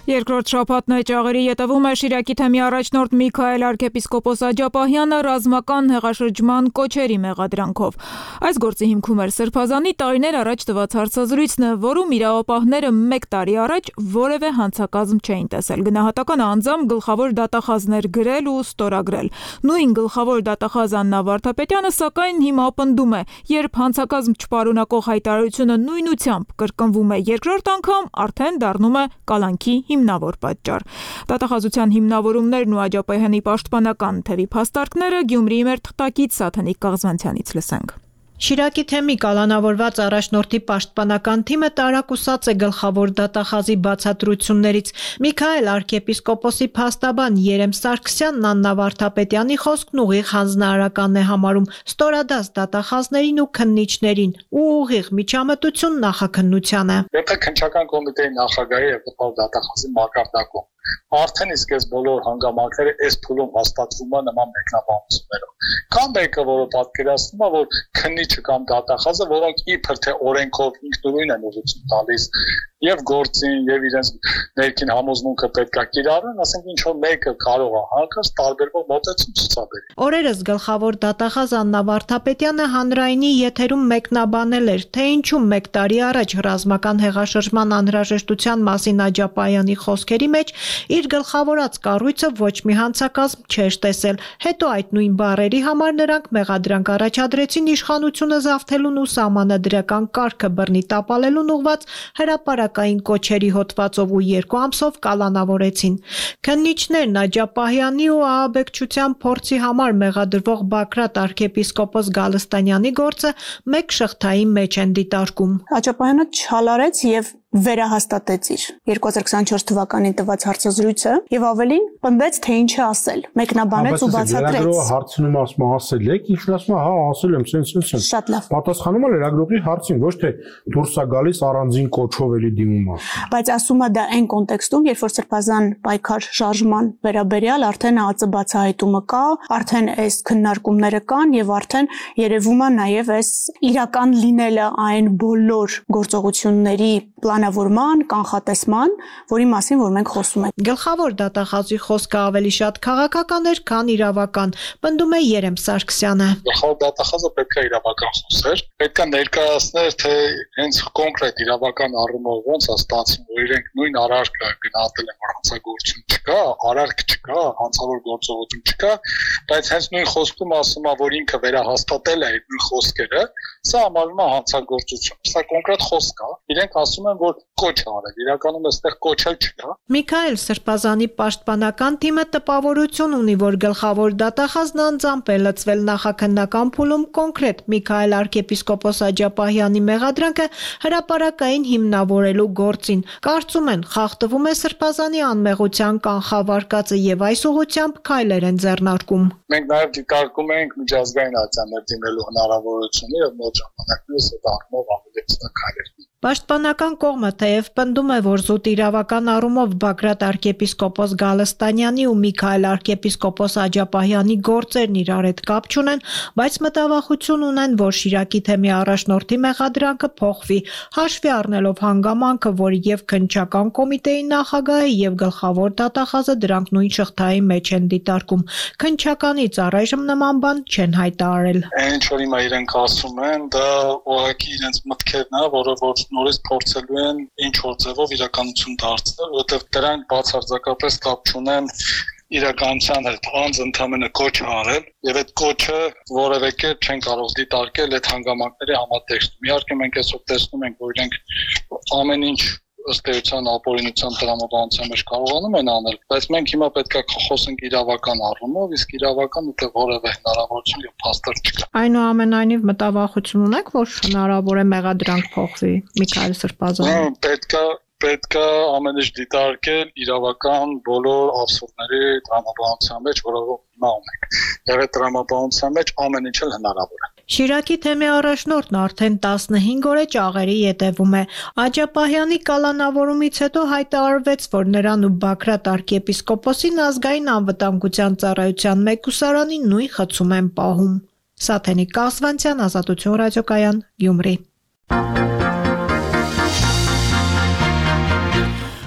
B: Երկրորդ շաբաթն է ճաղերի ետևում է Շիրակի թեմի առաջնորդ Միքայել arczepiskopos Աջապահյանը ռազմական հեղաշրջման կոչերի մեղադրանքով։ Այս գործի հիմքում էր Սրբազանի տարիներ առաջ տված հարցազրույցը, որում իրավապահները 1 տարի առաջ որևէ հանցակազմ չէին տեսել։ Գնահատական անձամբ գլխավոր դատախազներ գրել ու ստորագրել։ Նույն գլխավոր դատախազ Աննա Վարդապետյանը սակայն հիմա պնդում է, երբ հանցակազմ չպարունակող հայտարարությունը նույնությամբ կրկնվում է երկրորդ անգամ, արդեն դառնում է կալանքի հիմնավոր պատճառ։ Դատախազության հիմնավորումներն ու Աջապահյանի պաշտպանական թևի փաստարկները Գյումրիի մեր թղթակից Սաթենիկ Կաղզանցյանից լսենք։
Q: Շիրակի թեմի կալանավորված առաջնորդի պաշտպանական թիմը տարակուսած է գլխավոր դատախազի բացատրություններից։ Միքայել arczepiskopos-ի փաստաբան Երեմ Սարգսյանն Աննա Վարդապետյանի խոսքն ուղիղ հանձնարարական է համարում ստորադաս դատախազներին ու քննիչներին ու ուղիղ միջամտություն նախաքննությանը։
R: Եթե քննչական կոմիտեի նախագահի եւ գլխավոր դատախազի մակարդակում արդեն իսկ այս բոլոր հանգամանքները այս փուլում հաստատվում է նման մեկնաբանություններով։ Կամ մեկը, որը պատկերացնում է, որ քննիչը կամ դատախազը, որոնք իբր թե օրենքով ինքնուրույն են ուղղություն տալիս եւ գործին եւ իրենց ներքին համոզմունքը պետք է կիրառեն, ասենք ինչ որ մեկը կարող է հանկարծ տարբերվող մոտեցում ցուցաբերել։
Q: Օրերս գլխավոր դատախազ Աննա Վարդապետյանը հանրայինի եթերում մեկնաբանել էր, թե ինչու 1 տարի առաջ ռազմական հեղաշրջման անհրաժեշտության մասին Աջապահյանի խոսքերի մեջ իր գլխավորած կառույցը ոչ մի հանցակազմ չէր տեսել։ Հետո այդ նույն բառերի համար նրանք մեղադրանք առաջադրեցին իշխանությունը զավթելուն ու սահմանադրական կարգը բռնի տապալելուն ուղված հրապարակային կոչերի հոդվածով ու 2 ամսով կալանավորեցին։ Քննիչներն Աջապահյանի ու ահաբեկչության փորձի համար մեղադրվող Բագրատ arczepiskopos Գալստանյանի գործը մեկ շղթայի մեջ են դիտարկում։
S: Աջապահյանը չհալարեց եւ վերահաստատեց իր 2024 թվականին տված հարցազրույցը եւ ավելին պնդեց թե ինչ է ասել, մեկնաբանեց ու բացատրեց։
J: Լրագրողը հարցնում ասել եք, ինչ ասում հա ասել եմ, սենց։
S: Շատ լավ։
J: Պատասխանում է լրագրողի հարցին, ոչ թե դուրս է գալիս առանձին կոչով էլի դիմում է։
S: Բայց ասում է դա այն կոնտեքստում, երբ որ Սրբազան պայքար շարժման վերաբերյալ արդեն ԱԱԾ բացահայտումը կա, արդեն այս քննարկումները կան եւ արդեն երևում է նաեւ այս իրական լինելը այն բոլոր գործողությունների պլանավորման, կանխատեսման, որի մասին որ մենք խոսում ենք։
Q: Գլխավոր դատախազի խոսքը ավելի շատ քաղաքական էր, քան իրավական, պնդում է Երեմ Սարգսյանը։
R: Գլխավոր դատախազը պետք է իրավական խոսեր, պետք է ներկայացներ, թե հենց կոնկրետ իրավական առումով ոնց է ստացվում, որ իրենք նույն արարքը գնահատել են, որ հանցագործություն չկա, արարք չկա, հանցավոր գործողություն չկա, բայց հենց նույն խոսքում ասում է, որ ինքը վերահաստատել է այդ նույն խոսքերը, սա համարվում է հանցագործություն։ Սա կոնկրետ խոսք է։ Իրենք ասում են, որ կոչ արել, իրականում այստեղ կոչել չկա։
Q: Միքայել Սրբազանի պաշտպանական թիմը տպավորություն ունի, որ գլխավոր դատախազն անձամբ է լծվել նախաքննական փուլում կոնկրետ Միքայել arczepiskopos Աջապահյանի մեղադրանքը հրապարակային հիմնավորելու գործին։ Կարծում են, խախտվում է Սրբազանի անմեղության կանխավարկածը եւ այս ուղղությամբ քայլեր են ձեռնարկում։
R: Մենք նաեւ դիտարկում ենք միջազգային ատյաններ դիմելու հնարավորությունը եւ մոտ ժամանակներս այդ առումով ավելի քայլեր։
Q: Պաշտպանական կողմը թեև պնդում է, որ զուտ իրավական առումով Բագրատ arczepiskopos Գալստանյանի ու Միքայել arczepiskopos Աջապահյանի գործերն իրար հետ կապ չունեն, բայց մտավախություն ունեն, որ Շիրակի թեմի առաջնորդի մեղադրանքը փոխվի, հաշվի առնելով հանգամանքը, որ եւ քննչական կոմիտեի նախագահը եւ գլխավոր դատախազը դրանք նույն շղթայի մեջ են դիտարկում։ Քննչականից առայժմ նման բան չեն հայտարարել։
R: Ինչ որ հիմա իրենք ասում են, դա ուղղակի իրենց մտքերն է, որը որ նորից փորձելու են ինչ որ ձևով իրականություն դարձնել, որովհետև դրանք բացարձակապես կապ չունեն իրականության հետ, անձ ընդամենը կոչ արել եւ այդ կոչը որևէ կերպ չեն կարող դիտարկել այդ հանգամանքների համատեքստում։ Իհարկե մենք այսօր տեսնում ենք, որ իրենք ամեն ինչ ըստ էության ապօրինության տրամաբանության մեջ կարողանում են անել, բայց մենք հիմա պետք է խոսենք իրավական առումով, իսկ իրավական ուտե որևէ հնարավորություն եւ փաստարկ չկա։
Q: Այնուամենայնիվ մտավախություն ունեք, որ հնարավոր է մեղադրանք փոխվի Միքայել Սրբազանի։
R: Պետք է ամեն ինչ դիտարկել իրավական բոլոր ափսոթների տրամաբանության մեջ, որով հիմա ունենք։ Եվ այդ տրամաբանության մեջ ամեն ինչ էլ հնարավոր է։
Q: Շիրակի թեմի առաջնորդն արդեն 15 օր է ճաղերի ետևում է։ Աջապահյանի կալանավորումից հետո հայտարարվեց, որ նրան ու Բագրատ arczepiskopos-ին ազգային անվտանգության ծառայության մեկուսարանի նույն խցում են պահում։ Սաթենիկ Կաղզանցյան, Ազատություն ռադիոկայան, Գյումրի։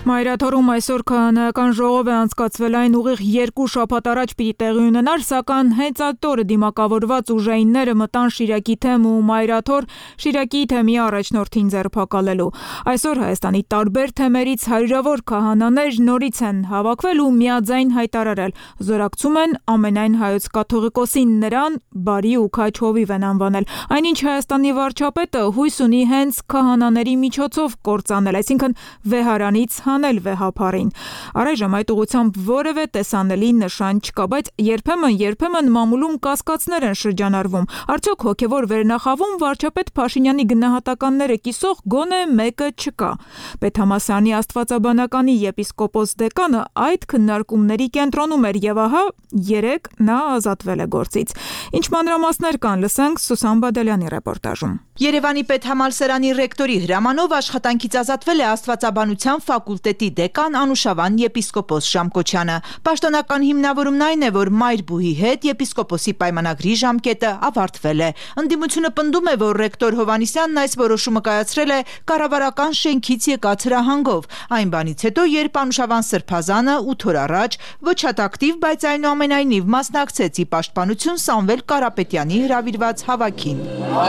B: Մայրաթորում այսօր քահանայական ժողով է անցկացվել, այն ուղիղ 2 շաբաթ առաջ պիտի տեղի ունենար, սակայն հենց այդ օրը դիմակավորված ուժայինները մտան Շիրակի թեմ ու Մայրաթոր Շիրակի թեմի առաջնորդին ձերբակալելու։ Այսօր Հայաստանի տարբեր թեմերից հարյուրավոր քահանաներ նորից են հավաքվել ու միաձայն հայտարարել, զորակցում են ամենայն հայոց կաթողիկոսին, նրան բարի ու քաջ հովիվ են անվանել։ Այնինչ Հայաստանի վարչապետը հույս ունի հենց քահանաների միջոցով կործանել, այսինքն վեհարանից հանել վեհափառին։ Առայժմ այդ ուղղությամբ որևէ տեսանելի նշան չկա, բայց երբեմն մամուլում կասկածներ են շրջանառվում։ Արդյոք հոգևոր վերնախավում վարչապետ Փաշինյանի գնահատականները կիսող գոնե մեկը չկա։ Պետհամասյանի աստվածաբանականի եպիսկոպոս դեկանը այդ քննարկումների կենտրոնում էր եւ ահա երեկ նա ազատվել է գործից։ Ինչ մանրամասներ կան, լսենք Սուսան Բադալյանի ռեպորտաժում։
T: Երևանի պետհամալսարանի ռեկտորի հրամանով աշխատանքից ազատվել է աստվածաբանության ֆակուլտետի դեկան Անուշավան եպիսկոպոս Ժամկոչյանը։ Պաշտոնական հիմնավորումն այն է, որ մայր-բուհի հետ եպիսկոպոսի պայմանագրի ժամկետը ավարտվել է։ Ընդդիմությունը պնդում է, որ ռեկտոր Հովհաննիսյանն այս որոշումը կայացրել է կառավարական շենքից եկած հրահանգով։ Այն բանից հետո, երբ Անուշավան Սրբազանը 8 օր առաջ ոչ հատակտիվ, բայց այնուամենայնիվ մասնակցեց ի պաշտպանություն Սամվել Կարապետյանի հրավիրված հավաքին։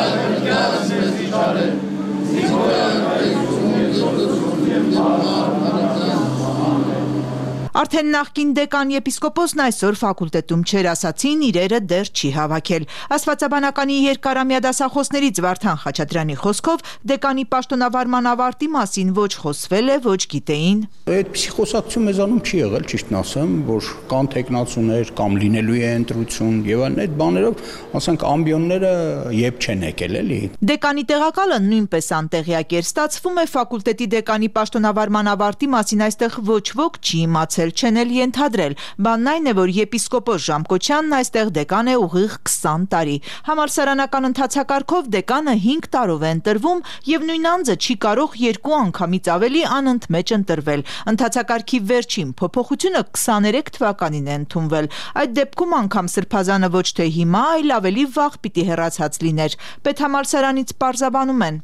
T: Արդեն նախկին դեկան եպիսկոպոսն այսօր ֆակուլտետում չէր, ասացին, իրերը դեռ չի հավաքել։ Աստվածաբանականի երկարամյա դասախոսներից Վարդան Խաչատրյանի խոսքով դեկանի պաշտոնավարման ավարտի մասին ոչ խոսվել է, ոչ գիտեին։
U: Այդպիսի խոսակցություն մեզանում չի եղել, ճիշտն ասեմ, որ կան տեխնացուներ կամ լինելու է ընտրություն եւ այլն, այդ բաներով, ասենք, ամբիոնները եփ չեն եկել, էլի։
T: Դեկանի տեղակալը նույնպես անտեղյակ էր, ստացվում է ֆակուլտետի դեկանի պաշտոնավարման ավարտի մասին այստեղ ոչ ոք չի իմացել, չեն էլ ենթադրել։ Բանն այն է, որ եպիսկոպոս Ժամկոչյանն այստեղ դեկան է ուղիղ 20 տարի։ Համալսարանական ընթացակարգով դեկանը 5 տարով է ընտրվում եւ նույն անձը չի կարող 2 անգամից ավելի անընդմեջ ընտրվել։ Ընթացակարգի վերջին փոփոխությունը 23 թվականին է ընդունվել։ Այդ դեպքում անգամ Սրբազանը ոչ թե հիմա, այլ ավելի վաղ պիտի հեռացած լիներ։ Պետհամալսարանից պարզաբանում են։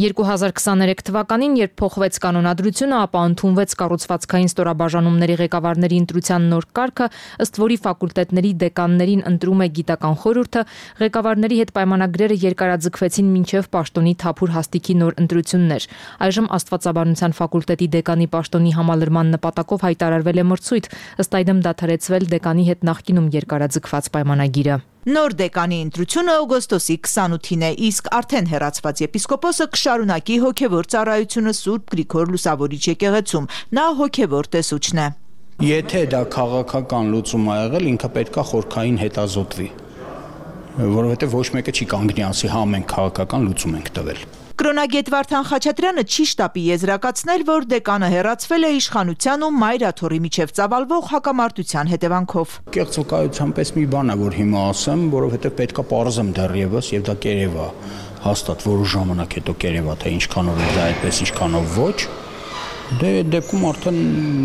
E: 2023 թվականին, երբ փոխվեց կանոնադրությունը, ապա ընդունվեց կառուցվածքային ստորաբաժանումների ղեկավարների ընտրության նոր կարգը, ըստ որի ֆակուլտետների դեկաններին ընտրում է գիտական խորհուրդը, ղեկավարների հետ պայմանագրերը երկարաձգվեցին մինչև պաշտոնի թափուր հաստիքի նոր ընտրություններ։ Այժմ Աստվածաբանության ֆակուլտետի դեկանի պաշտոնի համալրման նպատակով հայտարարվել է մրցույթ, ըստ այդմ դադարեցվել դեկանի հետ նախկինում երկարաձգված պայմանագիրը։
T: Նոր դեկանի ընտրությունը օգոստոսի 28-ին է, իսկ արդեն հեռացված եպիսկոպոսը կշարունակի հոգևոր ծառայությունը Սուրբ Գրիգոր Լուսավորիչ եկեղեցում։ Նա հոգևոր տեսուչն է։
U: Եթե դա քաղաքական լուծում ա եղել, ինքը պետքա խորքային հետազոտվի, որովհետև ոչ մեկը չի կանգնի ասի, հա մենք քաղաքական լուծում ենք տվել։
T: Կրոնագետ Վարդան Խաչատրյանը չի շտապի եզրակացնել, որ դեկանը հեռացվել է իշխանության ու Մայրաթորի միջև ծավալվող հակամարտության հետևանքով։
U: Կեղծ վկայության պես մի բան է, որ հիմա ասեմ, որովհետև պետքա պարզեմ դեռևս եւ դա կերև է, հաստատ որոշ ժամանակ հետո կերև է, թե ինչքանով է դա այդպես, ինչքանով ոչ։ Դե դեպքում արդեն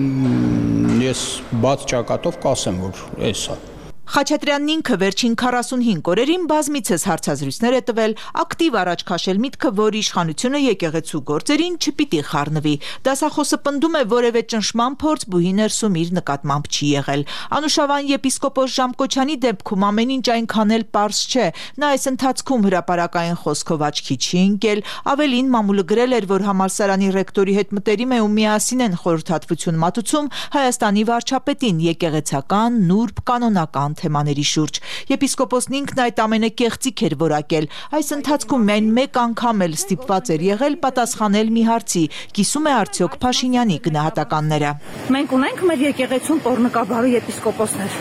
U: ես բաց ճակատով կասեմ, որ էս է։
T: Խաչատրյանն ինքը վերջին 45 օրերին բազմիցս հարցազրույցներ է տվել, ակտիվ առաջ քաշել միտքը, որ իշխանությունը եկեղեցու գործերին չպիտի խառնվի։ Դասախոսը պնդում է, որևէ ճնշման փորձ բուհի ներսում իր նկատմամբ չի եղել։ Անուշավան եպիսկոպոս Ժամկոչյանի դեպքում ամեն ինչ այնքան էլ պարզ չէ։ Նա այս ընթացքում հրապարակային խոսքով աչքի չի ընկել, ավելին մամուլը գրել էր, որ համալսարանի ռեկտորի հետ մտերիմ է ու միասին են խորհրդատվություն մատուցում Հայաստանի վարչապետին եկեղեցական, նուրբ, կանոնական թեմաների շուրջ։ Եպիսկոպոսն ինքն այդ ամենը կեղծիք էր որակել։ Այս ընթացքում միայն մեկ անգամ էլ ստիպված էր եղել պատասխանել մի հարցի՝ կիսում է արդյոք Փաշինյանի գնահատականները։
V: Մենք ունենք մեր եկեղեցում պոռնկաբարու եպիսկոպոսներ։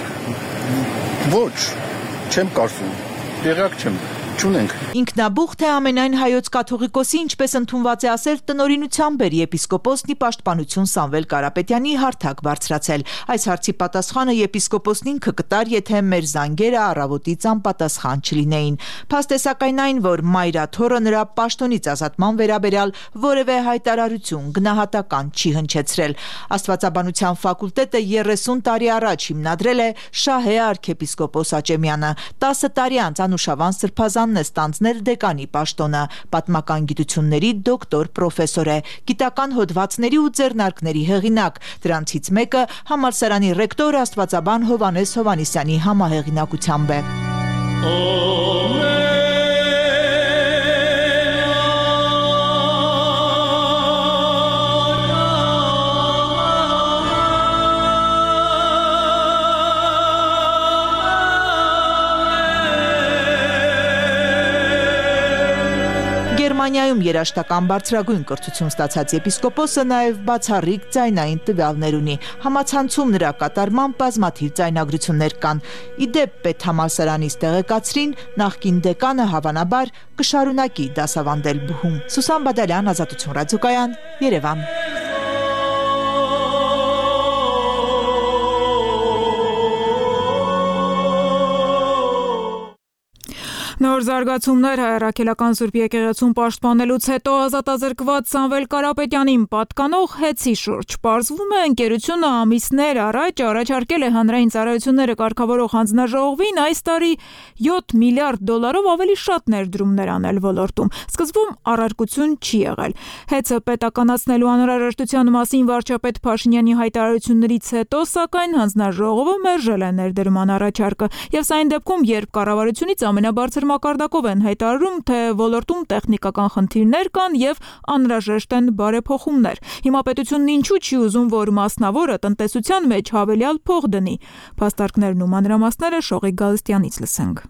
W: Ոչ, չեմ կարծում։ Տեղյակ չեմ։ Չունենք։
T: Ինքնաբուխ թե ամենայն հայոց կաթողիկոսի, ինչպես ընդունված է ասել, տնօրինությամբ էր եպիսկոպոսն ի պաշտպանություն Սամվել Կարապետյանի հարթակ բարձրացել։ Այս հարցի պատասխանը եպիսկոպոսն ինքը կտար, եթե մեր զանգերը առավոտից անպատասխան չլինեին։ Փաստ է սակայն այն, որ Մայրաթորը նրա պաշտոնից ազատման վերաբերյալ որևէ հայտարարություն գնահատական չի հնչեցրել։ Աստվածաբանության ֆակուլտետը 30 տարի առաջ հիմնադրել է Շահե արքեպիսկոպոս Աճեմյանը, 10 տարի անց Անուշավան Սրբազան տանն է ստանձնել դեկանի պաշտոնը, պատմական գիտությունների դոկտոր պրոֆեսոր է, գիտական հոդվածների ու ձեռնարկների հեղինակ, դրանցից մեկը համալսարանի ռեկտոր Աստվածաբան Հովհաննես Հովհաննիսյանի համահեղինակությամբ է։ Գերմանիայում երաժշտական բարձրագույն կրթություն ստացած եպիսկոպոսը նաև բացառիկ ձայնային տվյալներ ունի։ Համացանցում նրա կատարման բազմաթիվ ձայնագրություններ կան։ Իդեպ պետհամալսարանից տեղեկացրին, նախկին դեկանը հավանաբար կշարունակի դասավանդել բուհում։ Սուսան Բադալյան, Ազատություն ռադիոկայան, Երևան։
B: Նոր զարգացումներ հայրաքելական Սուրբ եկեղեցուն պաշտպանելուց հետո ազատազրկված Սամվել Կարապետյանին պատկանող հեծի շուրջ պարզվում է ընկերությունը ամիսներ առաջ առաջարկել է հանրային ծառայությունները կարգավորող հանձնաժողովին այս տարի $7 միլիարդ ավելի շատ ներդրումներ անել ոլորտում։ Սկզբում առարկություն չի եղել։ Հեծը պետականացնելու անհրաժեշտության մասին վարչապետ Փաշինյանի հայտարարություններից հետո, սակայն հանձնաժողովը մերժել է ներդրման առաջարկը, եւ սա այն դեպքում, երբ կառավարությունից ամենաբարձր մակարդակով են հայտարարում, թե ոլորտում տեխնիկական խնդիրներ կան եւ անհրաժեշտ են բարեփոխումներ։ Հիմա պետությունն ինչու չի ուզում, որ մասնավորը տնտեսության մեջ հավելյալ փող դնի։ Փաստարկներն ու մանրամասները Շողիկ Գալստյանից լսենք։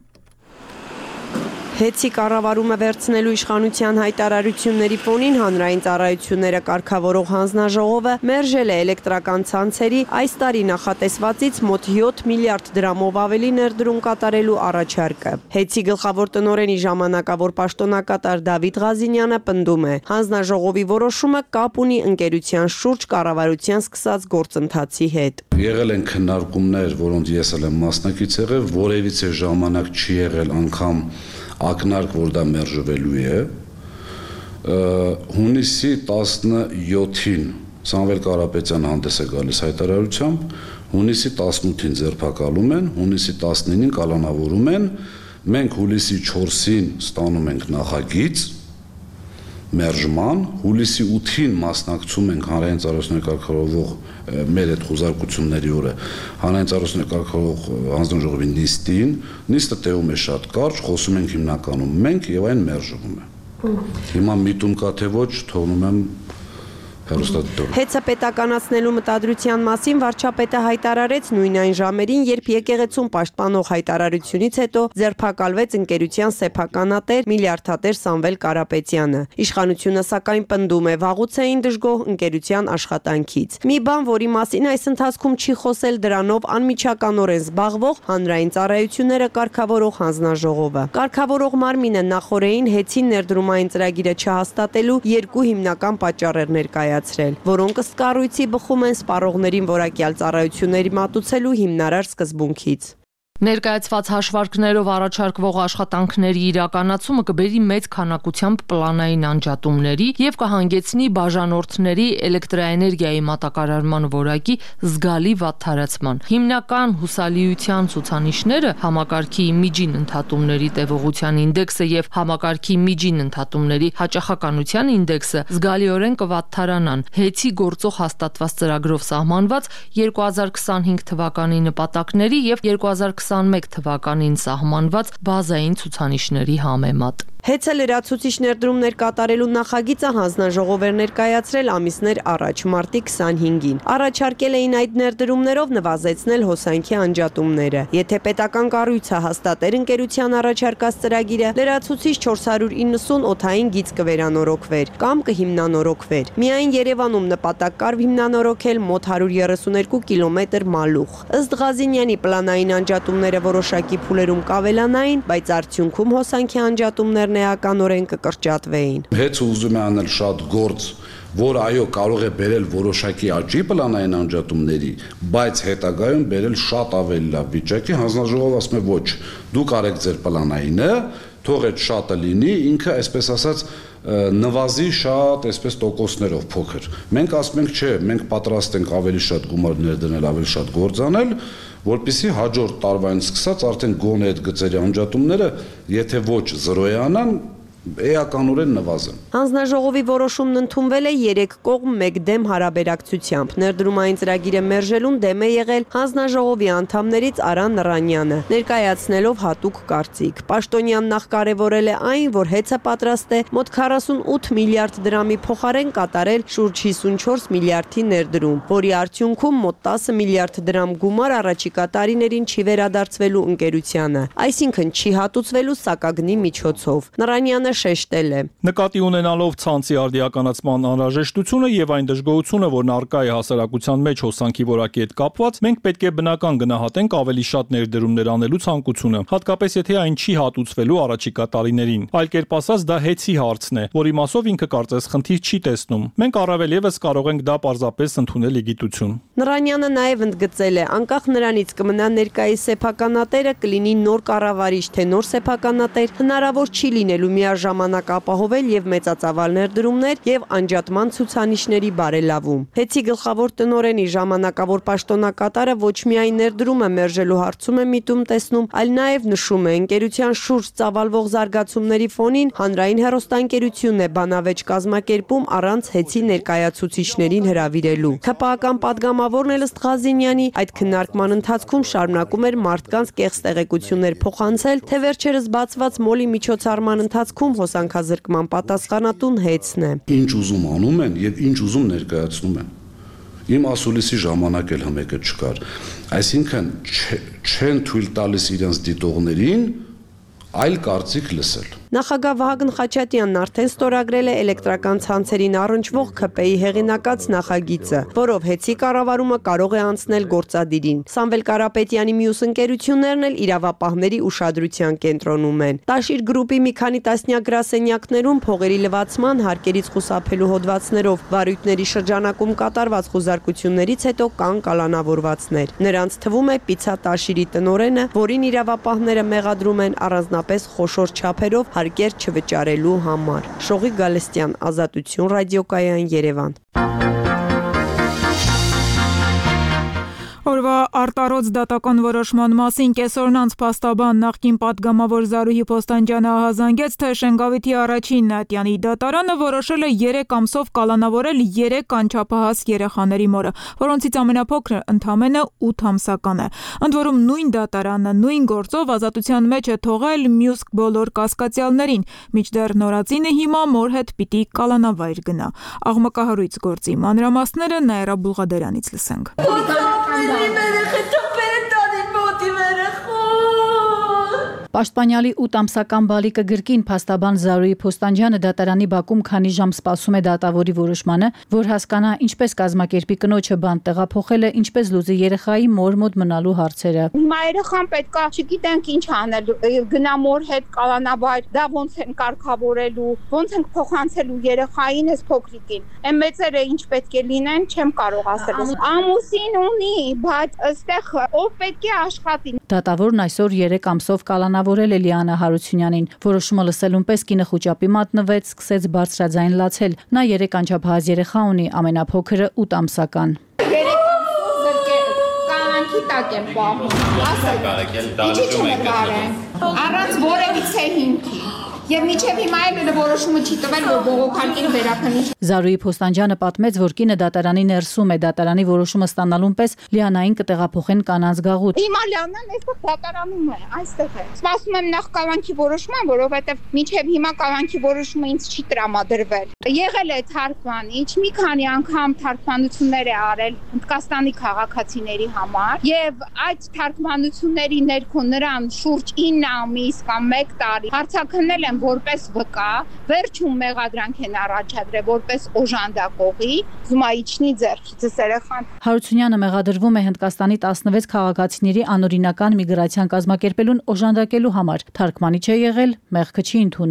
A: Հեծի կառավարումը վերցնելու իշխանության հայտարարությունների ֆոնին հանրային ծառայությունները կարգավորող հանձնաժողովը մերժել է էլեկտրական ցանցերի այս տարի նախատեսվածից մոտ $7 միլիարդ ավելի ներդրում կատարելու առաջարկը։ Հեծի գլխավոր տնօրենի ժամանակավոր պաշտոնակատար Դավիթ Ղազինյանը պնդում է, հանձնաժողովի որոշումը կապ ունի ընկերության շուրջ կառավարության սկսած գործընթացի հետ։
D: Եղել են քննարկումներ, որոնց ես էլ եմ մասնակից եղել, որևիցե ժամանակ չի եղել անգամ ակնարկ, որ դա մերժվելու է։ Հունիսի 17-ին Սամվել Կարապետյանը հանդես է գալիս հայտարարությամբ, հունիսի 18-ին ձերբակալում են, հունիսի 19-ին կալանավորում են, մենք հուլիսի 4-ին ստանում ենք նախագիծ մերժման, հուլիսի 8-ին մասնակցում ենք հանրային ծառայությունների կարգավորող մեր այդ խոզարկությունների օրը հանրային ծառայությունների կարգավորող հանձնաժողովի նիստը տևում է շատ կարճ, խոսում ենք հիմնականում մենք եւ այն մերժվում է։ Հիմա միտում կա թե ոչ, թողնում եմ
A: Հեծը պետականացնելու մտադրության մասին վարչապետը հայտարարեց նույն այն ժամերին, երբ եկեղեցուն պաշտպանող հայտարարությունից հետո ձերբակալվեց ընկերության սեփականատեր միլիարդատեր Սամվել Կարապետյանը։ Իշխանությունը սակայն պնդում է, վաղուց էին դժգոհ ընկերության աշխատանքից։ Մի բան, որի մասին այս ընթացքում չի խոսել դրանով անմիջականորեն զբաղվող հանրային ծառայությունները կարգավորող հանձնաժողովը։ Կարգավորող մարմինը նախորդին Հեծին ներդրումային ծրագիրը չհաստատելու երկու հիմնական պատճառներ ներկայացրել, որոնք ըստ կառույցի բխում են սպառողներին որակյալ ծառայությունների մատուցելու հիմնարար սկզբունքից։
E: Ներկայացված հաշվարկներով առաջարկվող աշխատանքների իրականացումը կբերի մեծ քանակությամբ պլանային անջատումների եւ կհանգեցնի բաժանորդների էլեկտրաէներգիայի մատակարարման որակի զգալի վատթարացման։ Հիմնական հուսալիության ցուցանիշները համակարգի միջին ընդհատումների տևողության ինդեքսը եւ համակարգի միջին ընդհատումների հաճախականության ինդեքսը զգալիորեն կվատթարանան։ Հեծի գործող հաստատված ծրագրով սահմանված 2025 թվականի նպատակների եւ 2021 թվականին սահմանված բազային ցուցանիշների համեմատ։
A: Հեծը լրացուցիչ ներդրումներ կատարելու նախագիծը հանձնաժողով էր ներկայացրել ամիսներ առաջ, մարտի 25-ին։ Առաջարկել էին այդ ներդրումներով նվազեցնել հոսանքի անջատումները։ Եթե պետական կառույցը հաստատեր ընկերության առաջարկած ծրագիրը, լրացուցիչ 490 օդային գիծ կվերանորոգվեր կամ կհիմնանորոգվեր։ Միայն Երևանում նպատակ կար հիմնանորոգել մոտ 132 կիլոմետր մալուխ։ Ըստ Ղազինյանի պլանային անջատումները որոշակի փուլերում կավելանային, բայց արդյունքում հոսանքի անջատումներն էականորեն կկրճատվեին։
D: Հեծը ուզում է անել շատ գործ, որ այո կարող է բերել որոշակի աճի պլանային անջատումների, բայց հետագայում բերել շատ ավելի լավ վիճակի։ Հանձնաժողովը ասում է ոչ, դուք արեք ձեր պլանայինը, թող այդ շատը լինի, ինքը այսպես ասած նվազի շատ այսպես տոկոսներով փոքր։ Մենք ասում ենք չէ, մենք պատրաստ ենք ավելի շատ գումարներ դնել, ավելի շատ գործ անել, որպեսզի հաջորդ տարվանից սկսած արդեն գոնե այդ գծերի անջատումները, եթե ոչ 0-յանան, էականորեն նվազեն։
A: Հանձնաժողովի որոշումն ընդունվել է 3 կողմ 1 դեմ հարաբերակցությամբ։ Ներդրումային ծրագիրը մերժելուն դեմ է եղել հանձնաժողովի անդամներից Արան Նռանյանը, ներկայացնելով հատուկ կարծիք։ Պաշտոնյանն նախ կարևորել է այն, որ հեծը պատրաստ է մոտ 48 միլիարդ դրամի փոխարեն կատարել շուրջ 54 միլիարդի ներդրում, որի արդյունքում մոտ 10 միլիարդ դրամ գումար առաջիկա տարիներին չի վերադարձվելու ընկերությանը, այսինքն չի հատուցվելու սակագնի միջոցով։ Նռանյանը շեշտել է.
H: Նկատի ունենալով ցանցի արդիականացման անհրաժեշտությունը եւ այն դժգոհությունը, որն առկա է հասարակության մեջ հոսանքի որակի հետ կապված, մենք պետք է բնական գնահատենք ավելի շատ ներդրումներ անելու ցանկությունը, հատկապես եթե այն չի հատուցվելու առաջիկա տարիներին։ Այլ կերպ ասած, դա հեծի հարցն է, որի մասով ինքը կարծես խնդիր չի տեսնում։ Մենք առավել եւս կարող ենք դա պարզապես ընդունել իգիտություն։
A: Նռանյանը նաեւ ընդգծել է, անկախ նրանից կմնա ներկայիս սեփականատերը, կլինի նոր կառավարիչ, թե նոր սեփականատեր, հնարավոր չի լինելու միաժամանակ ապահովել եւ մեծածավալ ներդրումներ եւ անջատման ցուցանիշների բարելավում։ Հեծի գլխավոր տնօրենի ժամանակավոր պաշտոնակատարը ոչ միայն ներդրումը մերժելու հարցում է միտում տեսնում, այլ նաեւ նշում է ընկերության շուրջ ծավալվող զարգացումների ֆոնին հանրային հեռուստաընկերությունն է բանավեճ կազմակերպում առանց հեծի ներկայացուցիչներին հրավիրելու։ ՀՊԱ-ական падգամավորն էլ ըստ Ղազինյանի այդ քննարկման ընթացքում շարունակում էր մարդկանց կեղծ տեղեկություններ փոխանցել, թե վերջերս բացված մոլի միջոցառման ընթացքում հոսանքազրկման պատասխանատուն հեծն է։
D: Ինչ ուզում անում են եւ ինչ ուզում ներկայացնում են։ Իմ ասուլիսի ժամանակ էլ հմեկը չկար։ Այսինքն չեն թույլ տալիս իրենց դիտողներին այլ կարծիք լսել։
A: Նախագահ Վահագն Խաչատյանն արդեն ստորագրել է էլեկտրական ցանցերին առնչվող ՔՊ-ի հեղինակած նախագիծը, որով հեծի կառավարումը կարող է անցնել գործադիրին։ Սամվել Կարապետյանի մյուս ընկերություններն էլ իրավապահների ուշադրության կենտրոնում են։ Տաշիր գրուպի մի քանի տասնյակ գրասենյակներում փողերի լվացման, հարկերից խուսափելու հոդվածներով վարույթների շրջանակում կատարված խուզարկություններից հետո կան կալանավորվածներ։ Նրանց թվում է Պիցա Տաշիրի տնօրենը, որին իրավապահները մեղադրում են առանձնապես խոշոր չափերով հարկեր չվճարելու համար։ Շողիկ Գալստյան, Ազատություն, ռադիոկայան, Երևան։
B: Օրվա արտարոց դատական որոշման մասին կեսօրն անց փաստաբան նախկին պատգամավոր Զարուհի Փոստանջյանը ահազանգեց, թե Շենգավիթի առաջին Նատյանի դատարանը որոշել է 3 ամսով կալանավորել 3 անչափահաս երեխաների մորը, որոնցից ամենափոքրը ընդամենը 8 ամսական է։ Ընդ որում նույն դատարանը նույն գործով ազատության մեջ է թողել մյուս բոլոր կասկածյալներին, մինչդեռ նորածինը հիմա մոր հետ պիտի կալանավայր գնա։ Աղմկահարույց գործի մանրամասները Նաիրա Բուլղադերյանից լսենք։ Պաշտպանյալի 8 ամսական բալիկը գրքին փաստաբան Զարուհի Փոստանջյանը դատարանի բակում քանի ժամ սպասում է դատավորի որոշմանը, որ հասկանա ինչպես կազմակերպի կնոջը բան տեղափոխելը, ինչպես լուծի երեխայի մոր մոտ մնալու հարցերը։
C: Հիմա երեխան պետքա, չգիտենք ինչ անել, գնա մոր հետ կալանավայր, դա ոնց են կարգավորելու, ոնց են փոխանցելու երեխային էս փոքրիկին։ Այն մեծերը ինչ պետք է լինեն, չեմ կարող ասել։ Ամուսին ունի, բայց ըստեղ ով պետք է աշխատի։
I: Դատավորն այսօր 3 ամսով կալանավորել է Լիանա Հարությունյանին։ Որոշումը լսելուն պես կինը խուճապի մատնվեց, սկսեց բարձրաձայն լացել։ Նա 3 անչափահաս երեխա ունի, ամենափոքրը 8 ամսական։
C: 3 ամսով կանանքի տակ եմ պահում։ Ասեք, ինչի՞ չեմ կարեն։ Առանց որևիցե հիմքի։ Եվ միջև հիմա էլ որոշումը չի տվել, որ բողոքարկին վերաքննի։
I: Զարուհի Փոստանջյանը պատմեց, որ կինը դատարանի ներսում է, դատարանի որոշումը ստանալուն պես Լիանային կտեղափոխեն կանանց գաղութ։
C: Հիմա Լիանան այստեղ դատարանում է, այստեղ է։ Սպասում եմ նախ կալանքի որոշման, որովհետև միջև հիմա կալանքի որոշումը ինձ չի տրամադրվել։ Եղել է թարգմանիչ, մի քանի անգամ թարգմանություններ է արել Հնդկաստանի քաղաքացիների համար, եւ այդ թարգմանությունների ներքո նրան շուրջ 9 ամիս կամ 1 տարի հարցաքննել որպես վկա, վերջում մեղադրանք են առաջադրել որպես օժանդակողի, զումայիչնի ձեռքից երեխան։
I: Հարությունյանը մեղադրվում է Հնդկաստանի 16 քաղաքացիների անօրինական միգրացիան կազմակերպելուն օժանդակելու համար։ Թարգմանիչ է եղել, մեղքը չի ընդունում։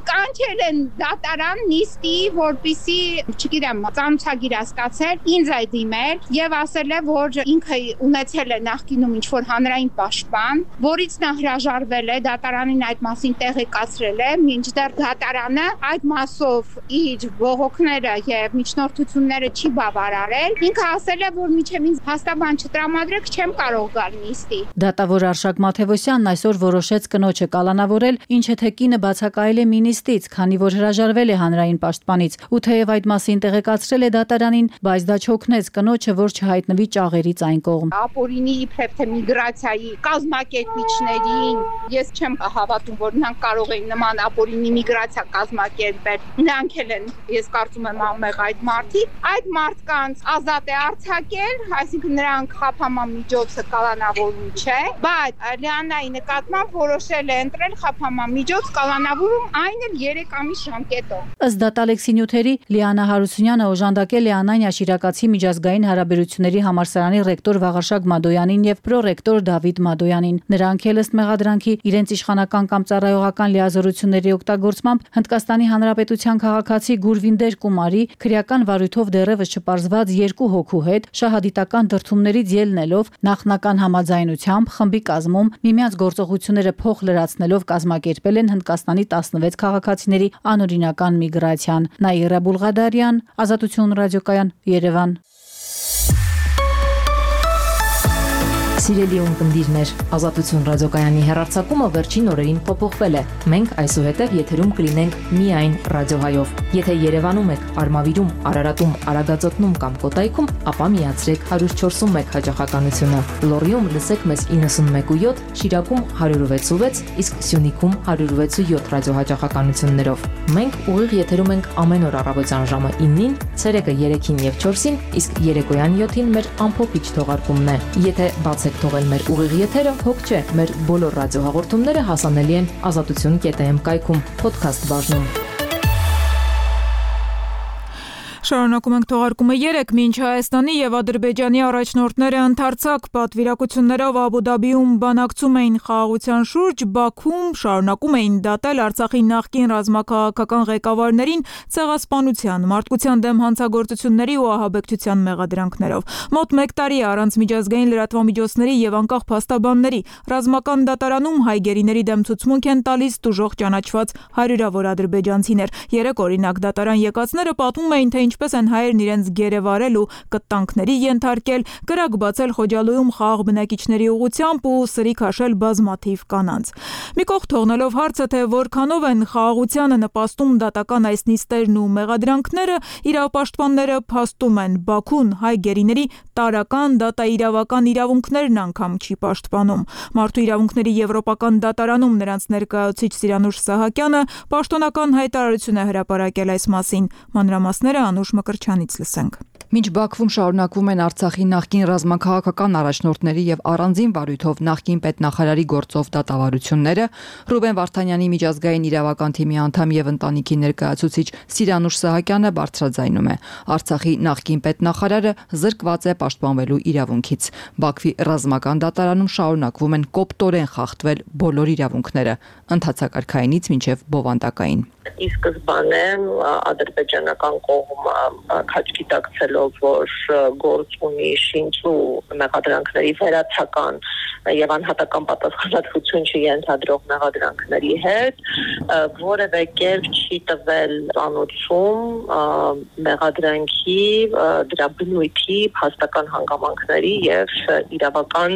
C: կանչել են դատարան նիստի, որպեսզի, չգիտեմ, ծանոթագիր հասկացել, ինձ է դիմել եւ ասել է, որ ինքը ունեցել է նախկինում ինչ-որ հանրային պաշտպան, որից նա հրաժարվել է, դատարանին այդ մասին տեղեկացրել է, մինչդեռ դատարանը այդ մասով իր բողոքները եւ միջնորդությունները չի բավարարել։ Ինքը ասել է, որ միջև ինձ հաստաբան չտրամադրեք, չեմ կարող գալ նիստի։
I: Դատավոր Արշակ Մաթևոսյանն այսօր որոշեց կնոջը կալանավորել, ինչը թե կինը բացակայել է մինիստից, քանի որ հրաժարվել է հանրային պաշտպանից, ու թեև այդ մասին տեղեկացրել է դատարանին, բայց դա չօգնեց կնոջը, որ չհայտնվի ճաղերից այն կողմ։
C: Ապօրինի իբրև թե միգրացիայի կազմակերպիչներին ես չեմ հավատում, որ նրանք կարող են նման ապօրինի միգրացիա կազմակերպել։ Նրանք են, ես կարծում եմ, ամեղ այդ մարդիկ, այդ մարդկանց ազատ է արձակել, այսինքն նրանք խափամամիջոցը կալանավորում չէ, բայց Լիանայի նկատմամբ որոշել է ընտրել խափամամիջոց կալանավորում, այն էլ 3 ամիս ժամկետով։
I: Ըստ դատալեքսի նյութերի Լիանա Հարությունյանը օժանդակել է Անանյա Շիրակացի միջազգային հարաբերությունների համալսարանի ռեկտոր Վաղարշակ Մադոյանին եւ պրոռեկտոր Դավիթ Մադոյանին։ Նրանք էլ ըստ մեղադրանքի իրենց իշխանական կամ ծառայողական լիազորությունների օգտագործմամբ Հնդկաստանի Հանրապետության քաղաքացի Գուրվինդեր Կումարի քրեական վարույթով դեռևս չպարզված 2 հոգու հետ շահադիտական դրդումներից ելնելով նախնական համաձայնությամբ խմբի կազմում միմյանց գործողությունները փոխ լրացնելով կազմակերպել են Հնդկաստանի 16 քաղաքացիների անօրինական միգրացիան։ Նաիրա Բուլղադարյան, Ազատություն ռադիոկայան, Երևան։
E: Սիրելի ունկնդիրներ, Ազատություն ռադիոկայանի հեռարձակումը վերջին օրերին փոփոխվել է։ Մենք այսուհետև եթերում կլինենք միայն ռադիոհայով։ Եթե Երևանում եք, Արմավիրում, Արարատում, Արագածոտնում կամ Կոտայքում, ապա միացրեք 104.1 հաճախականությունը։ Լոռիում լսեք մեզ 91.7, Շիրակում 106.6, իսկ Սյունիքում 106.7 ռադիոհաճախականություններով։ Մենք ուղիղ եթերում ենք ամեն օր առավոտյան ժամը 9-ին, ցերեկը 3-ին եւ 4-ին, իսկ երեկոյան 7-ին մեր ամփոփիչ թողարկումն է։ Եթե բացեք թողել մեր ուղիղ եթերը, հոգ չէ, մեր բոլոր ռադիոհաղորդումները հասանելի են azatutun.am կայքում, podcast բաժնում։
B: Շարունակում ենք թողարկումը 3 մինչ Հայաստանի եւ Ադրբեջանի առաջնորդները ընդարձակ պատվիրակություններով Աբու Դաբիում բանակցում էին խաղաղության շուրջ, Բաքվում շարունակում էին դատել Արցախի նախկին ռազմաքաղաքական ղեկավարներին ցեղասպանության, մարդկության դեմ հանցագործությունների ու ահաբեկչության մեղադրանքներով։ Մոտ 1 տարի առանց միջազգային լրատվամիջոցների եւ անկախ փաստաբանների ռազմական դատարանում հայ գերիների դեմ ցուցմունք են տալիս տուժող ճանաչված հարյուրավոր ադրբեջանցիներ։ 3 օրինակ դատարան եկածները պատմում էին, թե ինչպես են հայերն իրենց գերեվարել ու կտանքների ենթարկել, կրակ բացել Խոջալույում խաղաղ բնակիչների ուղղությամբ ու սրի քաշել բազմաթիվ կանանց։ Մի կողմ թողնելով հարցը, թե որքանով են խաղաղությանը նպաստում դատական այս նիստերն ու մեղադրանքները, իրավապաշտպանները փաստում են Բաքուն հայ գերիների տարական դատաիրավական իրավունքներն անգամ չի պաշտպանում։ Մարդու իրավունքների եվրոպական դատարանում նրանց ներկայացուցիչ Սիրանուշ Սահակյանը պաշտոնական հայտարարություն է հրապարակել այս մասին։ Մանրամասները Անուշ Մկրչյանից լսենք։
F: Մինչ Բաքվում շարունակվում են Արցախի նախկին ռազմաքաղաքական առաջնորդների եւ առանձին վարույթով նախկին պետնախարարի գործով դատավարությունները, Ռուբեն Վարդանյանի միջազգային իրավական թիմի անդամ եւ ընտանիքի ներկայացուցիչ Սիրանուշ Սահակյանը բարձրաձայնում է. Արցախի նախկին պետնախարարը զրկված է պաշտպանվելու իրավունքից։ Բաքվի ռազմական դատարանում շարունակվում են կոպտորեն խախտվել բոլոր իրավունքները, ընդհանցակարգայինից մինչեւ բովանդակային։
G: Ի սկզբանե ադրբեջանական կողմը քաչքի տակցելով, որ գործ ունի շինծու մեղադրանքների վերացական եւ անհատական պատասխանատվություն չենթադրող մեղադրանքների հետ, որևէ կերպ չի տվել ծանոթում մեղադրանքի դրա բնույթի, փաստական հանգամանքների եւ իրավական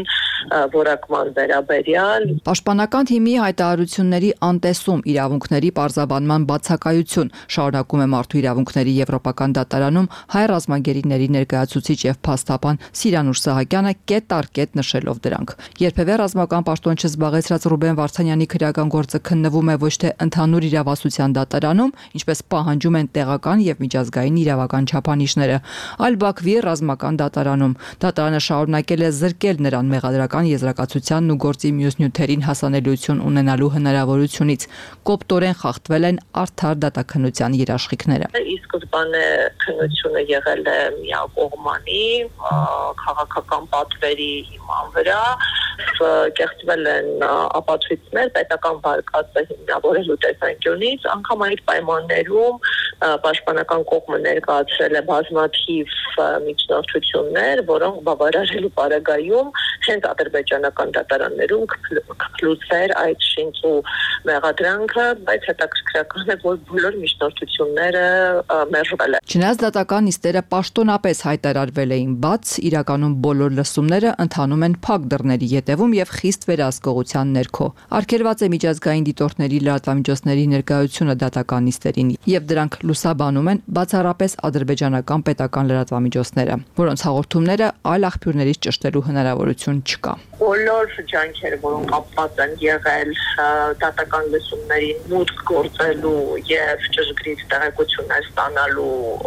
G: որակման վերաբերյալ։
F: Պաշտպանական թիմի հայտարարությունների անտեսում իրավունքների պարզաբանման բացակայություն շարունակում է Մարդու իրավունքների եվրոպական դատարանում հայ ռազմագերիների ներկայացուցիչ եւ փաստաբան Սիրանուշ Սահակյանը կետ առ կետ նշելով դրանք։ Երբևէ ռազմական պաշտոն չզբաղեցրած Ռուբեն Վարդանյանի քրեական գործը քննվում է ոչ թե ընդհանուր իրավասության դատարանում, ինչպես պահանջում են տեղական եւ միջազգային իրավական չափանիշները, այլ Բաքվի ռազմական դատարանում։ Դատարանը շարունակել է զրկել նրան մեղադրական եզրակացությանն ու գործի մյուս նյութերին հասանելիություն ունենալու հնարավորությունից։ Կոպտորեն խախտվել են արդար դատաքննության երաշխիքները։
G: Ի սկզբանե քննությունը եղել է միակողմանի քաղաքական պատվերի հիման վրա կեղծվել են ապացույցներ պետական վարկածը հիմնավորելու տեսանկյունից, անգամ այդ պայմաններում պաշտպանական կողմը ներկայացրել է բազմաթիվ միջնորդություններ, որոնք բավարարելու պարագայում հենց ադրբեջանական դատարաններում կփլուզվեր այդ շինծու մեղադրանքը, բայց հետաքրքրական է, որ բոլոր միջնորդությունները մերժվել են։
F: Չնայած դատական նիստերը պաշտոնապես հայտարարվել էին բաց, իրականում բոլոր լսումները ընթանում են փակ դռների ետևում եւ խիստ վերահսկողության ներքո։ Արգելված է միջազգային դիտորդների լրատվամիջոցների ներկայությունը դատական նիստերին եւ դրանք լուսաբանում են բացառապես ադրբեջանական պետական լրատվամիջոցները, որոնց հաղորդումները այլ աղբյուրներից ճշտելու հնարավորություն չկա։
G: Բոլոր ջանքերը, որոնք կապված են եղել դատական լսումներին մուտք գործելու եւ ճշգրիտ տեղեկություններ ստանալու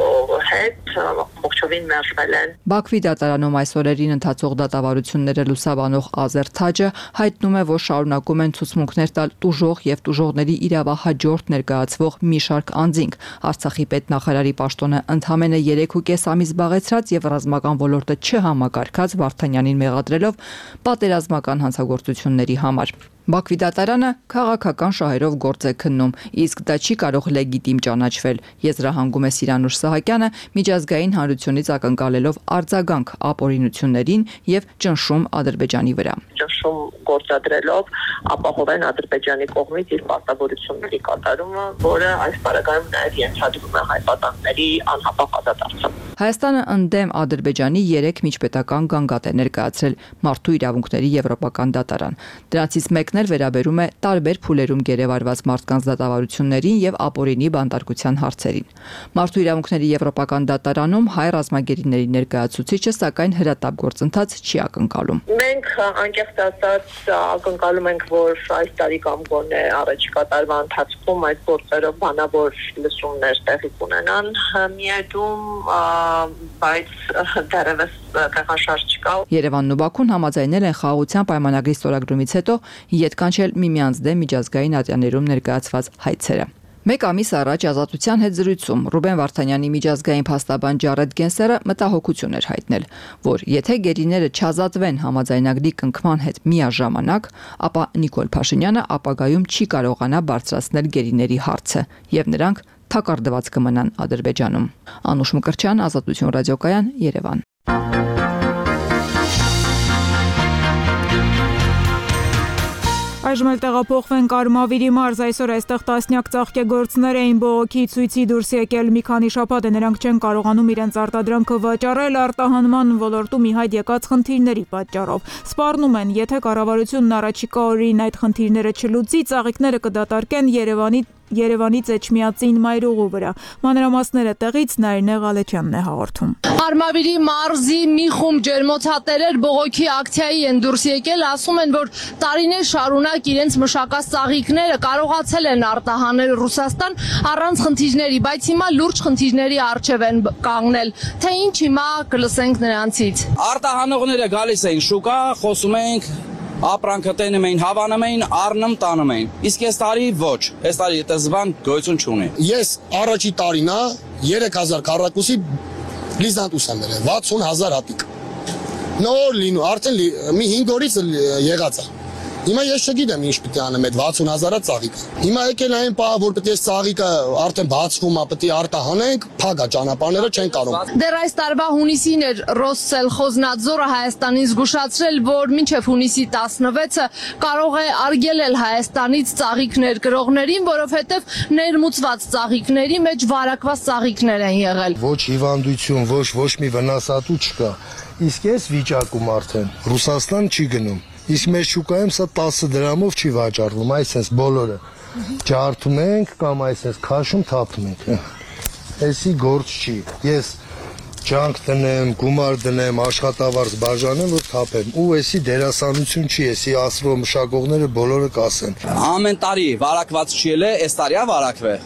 G: հետ, ամբողջովին մերժվել են։
F: Բաքվի դատարանում այս օրերին ընթացող դատավարությունները լուսաբանող Ազեր Թաջը հայտնում է, որ շարունակում են ցուցմունքներ տալ տուժող եւ տուժողների իրավահաջորդ ներկայացվող մի շարք անձինք։ Արցախի պետնախարարի պաշտոնը ընդամենը 3.5 ամիս զբաղեցրած եւ ռազմական ոլորտը չհամակարգած Վարդանյանին մեղադրելով պատերազմական հանցագործությունների համար։ Բաքվի դատարանը քաղաքական շահերով գործ է քննում, իսկ դա չի կարող լեգիտիմ ճանաչվել, եզրահանգում է Սիրանուշ Սահակյանը, միջազգային հանրությունից ակնկալելով արձագանք ապօրինություններին եւ ճնշում Ադրբեջանի վրա։
G: Ճնշում գործադրելով ապահովեն Ադրբեջանի կողմից իր պարտավորությունների կատարումը, որը այս պարագայում նաեւ ենթադրում է հայ-պատանների անհապաղ ազատացում։
F: Հայաստանը ընդդեմ Ադրբեջանի 3 միջպետական գանգատ է ներկայացրել Մարդու իրավունքների եվրոպական դատարան։ Դրանցից մեկն էլ վերաբերում է տարբեր փուլերում գերեվարված մարդկանց դատավարություններին եւ ապօրինի բանտարկության հարցերին։ Մարդու իրավունքների եվրոպական դատարանում հայ ռազմագերիների ներկայացուցիչը սակայն հրատապ գործընթաց չի ակնկալում։
G: Մենք անկեղծ ասած ակնկալում ենք, որ այս տարի կամ գոնե առաջիկա տարվա ընթացքում այդ գործերով բանավոր լսումներ տեղի կունենան միեդում, բայց դեռևս տեղաշարժ չկա։
F: Երևանն ու Բաքուն համաձայնել են խաղաղության պայմանագրի ստորագրումից հետո ետ կանչել միմյանց դեմ միջազգային ատյաններում ներկայացված հայցերը։ Մեկ ամիս առաջ Ազատության հետ զրույցում Ռուբեն Վարդանյանի միջազգային փաստաբան Ջարեդ Գենսերը մտահոգություն էր հայտնել, որ եթե գերիները չազատվեն համաձայնագրի կնքման հետ միաժամանակ, ապա Նիկոլ Փաշինյանը ապագայում չի կարողանա բարձրացնել գերիների հարցը եւ նրանք թակարդված կմնան Ադրբեջանում։ Անուշ Մկրտչյան, Ազատություն ռադիոկայան, Երևան։
B: Այժմ էլ տեղափոխվենք Արմավիրի մարզ, այսօր այստեղ տասնյակ ծաղկեգործներ էին բողոքի ցույցի դուրս եկել մի քանի շաբաթ է, նրանք չեն կարողանում իրենց արտադրանքը վաճառել արտահանման ոլորտում ի հայտ եկած խնդիրների պատճառով։ Սպառնում են, եթե կառավարությունն առաջիկա օրերին այդ խնդիրները չլուծի, ծաղիկները կդատարկեն Երևանից Էջմիածին մայրուղու վրա։ Մանրամասները տեղից Նարինե Ղալեչյանն է հաղորդում։
K: Արմավիրի մարզի մի խումբ ջերմոցատերեր բողոքի ակցիայի են դուրս եկել, ասում են, որ տարիներ շարունակ իրենց մշակած ծաղիկները կարողացել են արտահանել Ռուսաստան առանց խնդիրների, բայց հիմա լուրջ խնդիրների առջև են կանգնել։ Թե ինչ հիմա կլսենք նրանցից։
L: Արտահանողները գալիս են շուկա, խոսում ենք ապրանքը տենում էին, հավանում էին, առնում տանում էին։ Իսկ այս տարի ոչ, այս տարի դա զբան գոյություն չունի։
M: Ես առաջի տարին 3000 քառակուսի լիզանտուս եմ ներել, 60000 հատիկ։ Նոր լինու, արդեն մի 5 օրից եղած է։ Հիմա ես չգիտեմ ինչ պետք է անեմ այդ 60000-ը ծաղիկը։ Հիմա եկել այն պահ, որ պետք է ծաղիկը արդեն բացվում է, պետք է արտահանենք, փագա ճանապարհները չեն կարող։
K: Դեռ այս տարվա հունիսին էր Ռոսսելխոզնadzորը Հայաստանին զգուշացրել, որ մինչև հունիսի 16-ը կարող է արգելել Հայաստանից ծաղիկներ կրողներին, որովհետև ներմուծված ծաղիկների մեջ վարակված ծաղիկներ են եղել։
M: Ոչ հիվանդություն, ոչ մի վնասատու չկա։ Իսկ այս վիճակում արդեն Ռուսաստան չի գնում։ Իսկ մեր շուկայում սա 10 դրամով չի վաճառվում, այսպես բոլորը ջարդում ենք կամ այսպես քաշում թափում ենք։ Էսի գործ չի։ Ես ջանք դնեմ, գումար դնեմ, աշխատավարձ բաժանեմ, որ թափեմ։ Ու էսի դերասանություն չի, էսի ասրո մշակողները բոլորը կասեն։
L: Ամեն տարի վարակված չի ելե, այս տարիա վարակվե։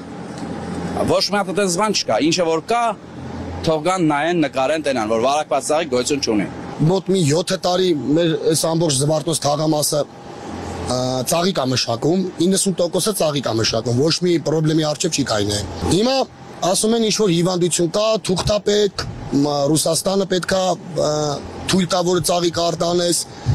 L: Ոչ մի հատ այդպես բան չկա, ինչը որ կա, թող գան նայեն, նկարեն տենան, որ վարակված ծաղիկ գոյություն չունի։
M: Մոտ մի 7 տարի մեր այս ամբողջ Զվարթնոց թաղամասը ծաղիկ է մշակում, 90%-ը ծաղիկ է մշակում, ոչ մի խնդրի առջև չի կայնե։ Հիմա ասում են ինչ-որ հիվանդություն կա, թուղթա պետք, Ռուսաստանը պետք է թույլ տա, որ ծաղիկ արտանես,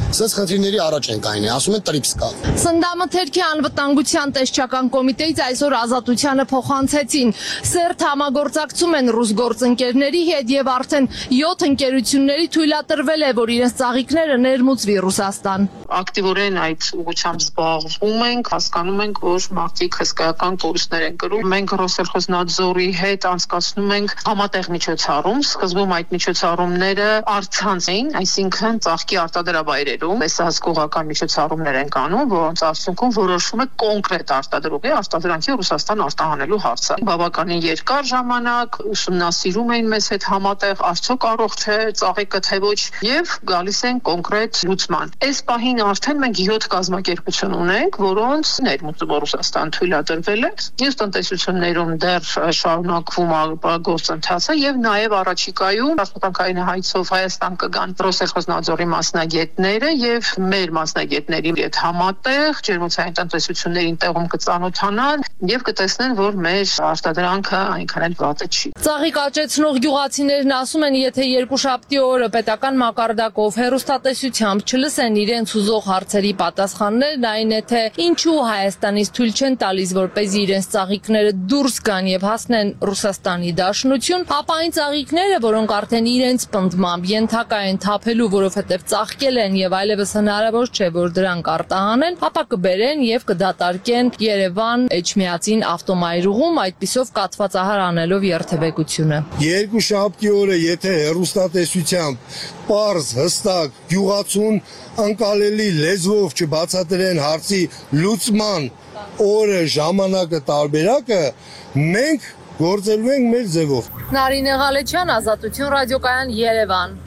M: Սենց խնդիրների առաջ են կայնի, ասում են տրիպս կա։
K: Սննդամթերքի անվտանգության տեսչական կոմիտեից այսօր Ազատությանը փոխանցեցին։ Սերտ համագործակցում են ռուս գործընկերների հետ եւ արդեն 7 ընկերությունների թույլատրվել է, որ իրենց ծաղիկները ներմուծվի Ռուսաստան։
G: Ակտիվորեն այդ ուղղությամբ զբաղվում ենք, հասկանում ենք, որ մարդիկ հսկայական կորուստներ են կրում։ Մենք Ռոսելխոզնadzորի հետ անցկացնում ենք համատեղ միջոցառում, սկզբում այդ միջոցառումները առցանց էին, այսինքն ծաղկի արտադրավայրերում, այս հասկողական միջոցառումներ են կանում, որոնց արդյունքում որոշվում է կոնկրետ արտադրողի արտադրանքի Ռուսաստան արտահանելու հարցը։ Բավականին երկար ժամանակ ուսումնասիրում էին մեզ հետ համատեղ, արդյոք առողջ է ծաղիկը թե ոչ, եւ գալիս են կոնկրետ լուծման։ Այս պահին արդեն մենք 7 կազմակերպություն ունենք, որոնց ներմուծումը Ռուսաստան թույլատրվել է։ Մյուս տնտեսություններում դեռ շարունակվում է գործընթացը եւ նաեւ առաջիկայում աշխատանքային հայցով Հայաստան կգան Ռոսելխոզնadzորի մասնագետները եւ մեր մասնագետների հետ համատեղ ջերմոցային տնտեսություններին տեղում կծանոթանան եւ կտեսնեն, որ մեր արտադրանքը այնքան էլ վատ չի։
K: Ծաղիկ աճեցնող գյուղացիներն ասում են, եթե երկուշաբթի օրը պետական մակարդակով հեռուստատեսությամբ չլսեն իրենց ուզող հարցերի պատասխաններն, այն է թե ինչու Հայաստանից թույլ չեն տալիս, որպեսզի իրենց ծաղիկները դուրս գան եւ հասնեն Ռուսաստանի Դաշնություն, ապա այն ծաղիկները, որոնք արդեն իրենց պնդմամբ ենթակա են թափելու, որովհետեւ ծաղկել են եւ այլևս հնարավոր չէ, որ դրանք արտահանեն, ապա կբերեն եւ կդատարկեն Երևան Էջմիածին ավտոմայրուղում, այդպիսով կաթվածահար անելով երթևեկությունը։
M: Երկուշաբթի օրը եթե հեռուստատեսությամբ պարզ հստակ գյուղացուն անկալելի լեզվով չբացատրեն հարցի լուծման օրը ժամանակը տարբերակը, մենք գործելու ենք մեր ձևով։
K: Նարինե Ղալեչյան, Ազատություն ռադիոկայան, Երևան։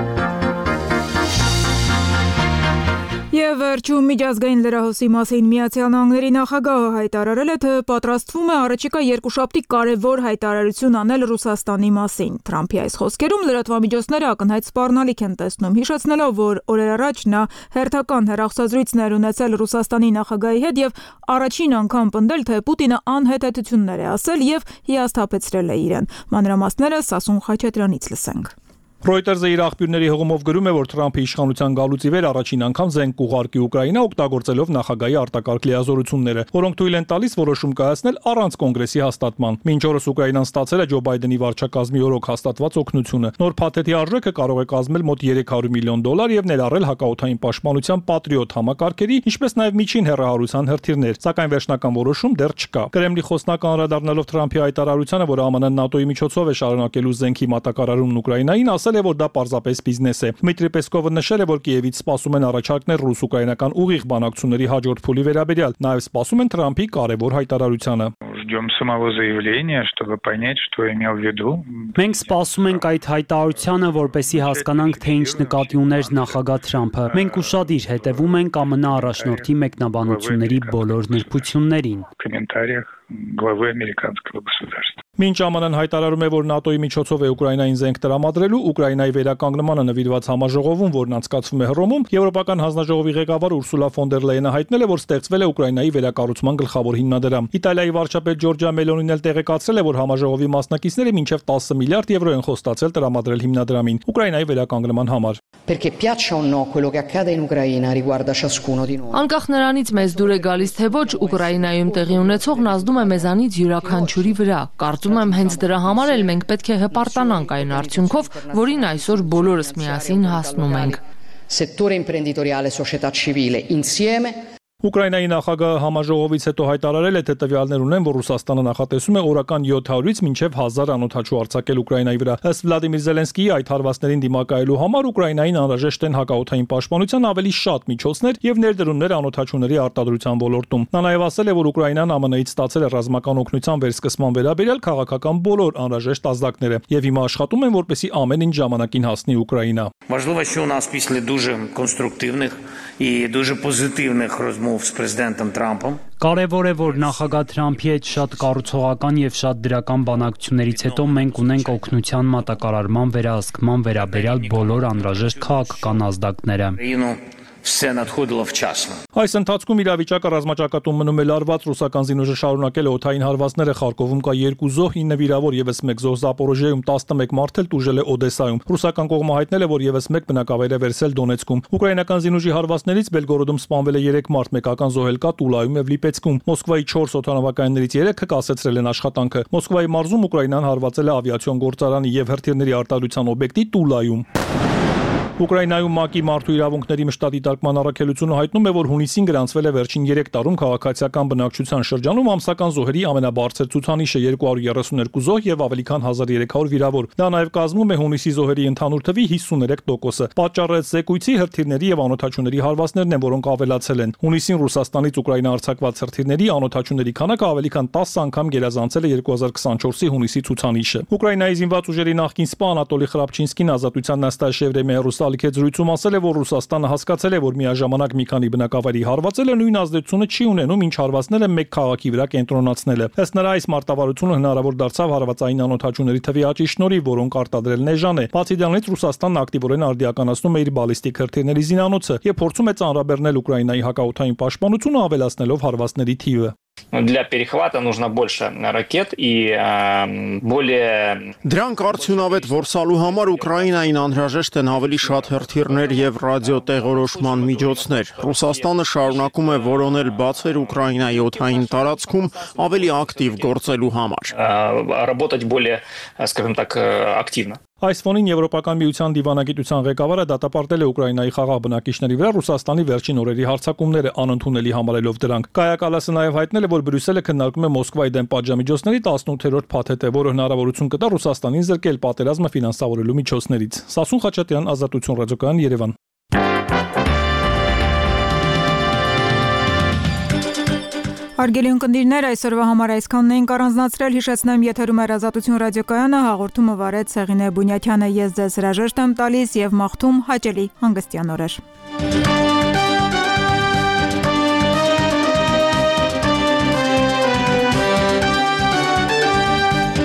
B: Եվ վերջում միջազգային լրահոսի մասին Միացյալ Նահանգների նախագահը հայտարարել է, թե պատրաստվում է առաջիկա երկուշաբթի կարևոր հայտարարություն անել Ռուսաստանի մասին։ Թրամփի այս խոսքերում լրատվամիջոցները ակնհայտ սպառնալիք են տեսնում, հիշեցնելով, որ օրեր առաջ նա հերթական հեռախոսազրույցներ ունեցել Ռուսաստանի նախագահի հետ եւ առաջին անգամ պնդել, թե Պուտինը անհետեթություններ է ասել եւ հիասթափեցրել է իրեն։ Մանրամասները Սասուն Խաչատրյանից լսենք։
H: Reuters-ը իր աղբյուրների հողումով գրում է, որ Թրամփի իշխանության գալուց ի վեր առաջին անգամ զենք կուղարկի Ուկրաինա, օգտագործելով նախագահի արտակարգ լիազորությունները, որոնք թույլ են տալիս որոշում կայացնել առանց կոնգրեսի հաստատման։ Մինչ օրս Ուկրաինան ստացել է Ջո Բայդենի վարչակազմի օրոք հաստատված օգնությունը։ Նոր փաթեթի արժեքը կարող է կազմել մոտ $300 միլիոն եւ ներառել հակաօդային պաշտպանության Patriot համակարգերի, ինչպես նաեւ միջին հեռահարության հրթիռներ, սակայն վերջնական որոշում դեռ չկա։ Կրեմլի խոսնակը անդրադառնալով Թրամփի հայտարարությանը, որ ԱՄՆ-ն ՆԱՏՕ-ի միջոցով է շարունակելու զենքի մատակարարումն Ուկրաինային, ասել է, որ դա պարզապես բիզնես է։ Դմիտրի Պեսկովը նշել է, որ Կիևից սպասում են առաջարկներ ռուս-ուկրաինական ուղիղ բանակցությունների հաջորդ փուլի վերաբերյալ, նաև սպասում են Թրամփի կարևոր հայտարարությանը։
N: Ждем самого заявления, чтобы понять, что имел в виду.
O: Մենք սպասում ենք այդ հայտարարությանը, որպեսզի հասկանանք, թե ինչ նկատի ուներ նախագահ Թրամփը։ Մենք ուշադիր հետևում ենք ԱՄՆ առաջնորդի մեկնաբանությունների բոլոր նրբություններին։
N: Комментариях главы американского государства.
H: Մինչ ԱՄՆ-ն հայտարարում է, որ ՆԱՏՕ-ի միջոցով է Ուկրաինային զենք տրամադրելու, Ուկրաինայի վերականգնմանը նվիրված համաժողովում, որն անցկացվում է Հռոմում, Եվրոպական հանձնաժողովի ղեկավար Ուրսուլա ֆոն դեր Լեյենը հայտնել է, որ ստեղծվել է Ուկրաինայի վերակառուցման գլխավոր հիմնադրամ։ Իտալիայի վարչապետ Ջորջա Մելոնին էլ տեղեկացրել է, որ համաժողովի մասնակիցները մինչև 10 միլիարդ եվրո են խոստացել տրամադրել հիմնադրամին Ուկրաինայի վերականգնման համար։
P: Perché piaccia o no quello che accade in Ucraina riguarda ciascuno di noi.
K: Անկախ նրանից մեզ դուր է գալիս թե ոչ, Ուկրաինայում տեղի ունեցողն ազդում է մեզանից յուրաքանչյուրի վրա։ Կարծում եմ հենց դրա համար էլ մենք պետք է հպարտանանք այն արդյունքով, որին այսօր բոլորս միասին հասնում ենք։
P: Settore imprenditoriale, società civile insieme.
H: Ուկրաինայի նախագահը համաժողովից հետո հայտարարել է, թե տվյալներ ունեն, որ Ռուսաստանը նախատեսում է օրական 700-ից մինչև 1000 անօդաչու արձակել Ուկրաինայի վրա։ Ըստ Վլադիմիր Զելենսկիի այդ հարվածներին դիմակայելու համար Ուկրաինային անհրաժեշտ են հակաօդային պաշտպանության ավելի շատ միջոցներ եւ ներդրումներ անօդաչուների արտադրության ոլորտում։ Նա նաեւ ասել է, որ Ուկրաինան ԱՄՆ-ից ստացել է ռազմական օգնության վերսկսման վերաբերյալ քաղաքական բոլոր անհրաժեշտ ազդակները եւ հիմա աշխատում են, որպեսզի ամեն ինչ ժամանակին հասնի Ուկրաինա։
X: Важливо, що у нас після дуже конструктивних і дуже позитивних розмов з президентом Трампом
O: Կարևոր է, որ նախագահ Թրամփի հետ շատ կառուցողական եւ շատ դրական բանակցություններից հետո մենք ունենք օգնության մատակարարման վերահսկման վերաբերյալ բոլոր անհրաժեշտ քաղաքական ազդակները։
X: все надходило вчасно.
H: Այս ընթացքում իրավիճակը ռազմաճակատում մնում է լարված, ռուսական զինուժը շարունակել է օդային հարվածները Խարկովում կա 2 զոհ, 9 վիրավոր եւս 1 զոհ, Զապորոժիայում 11 մարդ էլ տուժել է Օդեսայում։ Ռուսական կողմը հայտնել է, որ եւս 1 բնակավայր է վերցել Դոնեցկում։ Ուկրաինական զինուժի հարվածներից Բելգորոդում սպանվել է 3 մարդ, մեկական զոհ էլ կա Տուլայում եւ Լիպեցկում։ Մոսկվայի 4 օդանավակայաններից 3-ը կասեցրել են աշխատանքը։ Մոսկվայի մարզում Ուկրաինան հարվածել է ավիացիոն գործարանի եւ հրթիռների արտադրության օբյեկտի Տուլայում։ Ուկրաինայում ՄԱԿ-ի մարդու իրավունքների մշտադիտարկման առաքելությունը հայտնում է, որ հունիսին գրանցվել է վերջին 3 տարում քաղաքացիական բնակչության շրջանում ամսական զոհերի ամենաբարձր ցուցանիշը 232 զոհ եւ ավելի քան 1300 վիրավոր։ Դա նաեւ կազմում է հունիսի զոհերի ընդհանուր թվի 53%-ը։ Պատճառը զեկույցի, հրթիռների եւ անօդաչուների հարվածներն են, որոնք ավելացել են։ Հունիսին Ռուսաստանից Ուկրաինա արձակված հրթիռների անօդաչուների քանակը ավելի քան 10 անգամ գերազանցել է 2024-ի հունիսի ցուցանիշը։ Ուկրաինայի զինված ուժերի նախկին սպա Անատոլի Խրապչինսկին Ազատության Նաստաշևրեմի ալիքեց զրույցում ասել է, որ Ռուսաստանը հասկացել է, որ միաժամանակ մի քանի բնակավայրի հարվածելը նույն ազդեցությունը չի ունենում, ինչ հարվածները մեկ քաղաքի վրա կենտրոնացնելը։ Ըստ նրա այս մարտավարությունը հնարավոր դարձավ հարվածային անօդաչուների թվի աճի շնորհիվ, որոնք արտադրելն էժան է։ Բացի դրանից Ռուսաստանն ակտիվորեն արդիականացնում է իր բալիստիկ հրթիռների զինանոցը եւ փորձում է ծանրաբեռնել Ուկրաինայի հակաօդային պաշտպանությունը, ավելացնելով հարվածների թիվը։
J: Для перехвата нужно больше ракет и более
Q: Դրանք արդյունավետ որսալու համար Ուկրաինային անհրաժեշտ են ավելի շատ հրթիռներ եւ ռադիոտեղորոշման միջոցներ։ Ռուսաստանը շարունակում է որոնել բացեր Ուկրաինայի օդային տարածքում ավելի ակտիվ գործելու համար։
J: Работать более, скажем так, активно.
H: Այս ֆոնին Եվրոպական միության դիվանագիտության ղեկավարը դատապարտել է Ուկրաինայի խաղաղ բնակիչների վրա Ռուսաստանի վերջին օրերի հարձակումները անընդունելի համարելով դրանք։ Կայա Կալասը նաև հայտնել է, որ Բրյուսելը քննարկում է Մոսկվայի դեմ պատժամիջոցների 18-րդ փաթեթը, որը հնարավորություն կտա Ռուսաստանին զրկել պատերազմը ֆինանսավորելու միջոցներից։ Սասուն Խաչատրյան, Ազատություն ռադիոկայան, Երևան։
B: Հարգելի ունկնդիրներ, այսօրվա համար այսքանն էինք առանձնացրել, հիշեցնեմ եթերում էր Ազատություն ռադիոկայանը, հաղորդումը վարեց Սեղինե Բունյաթյանը, ես ձեզ հրաժեշտ եմ տալիս եւ մաղթում հաճելի հանգստյան օրեր։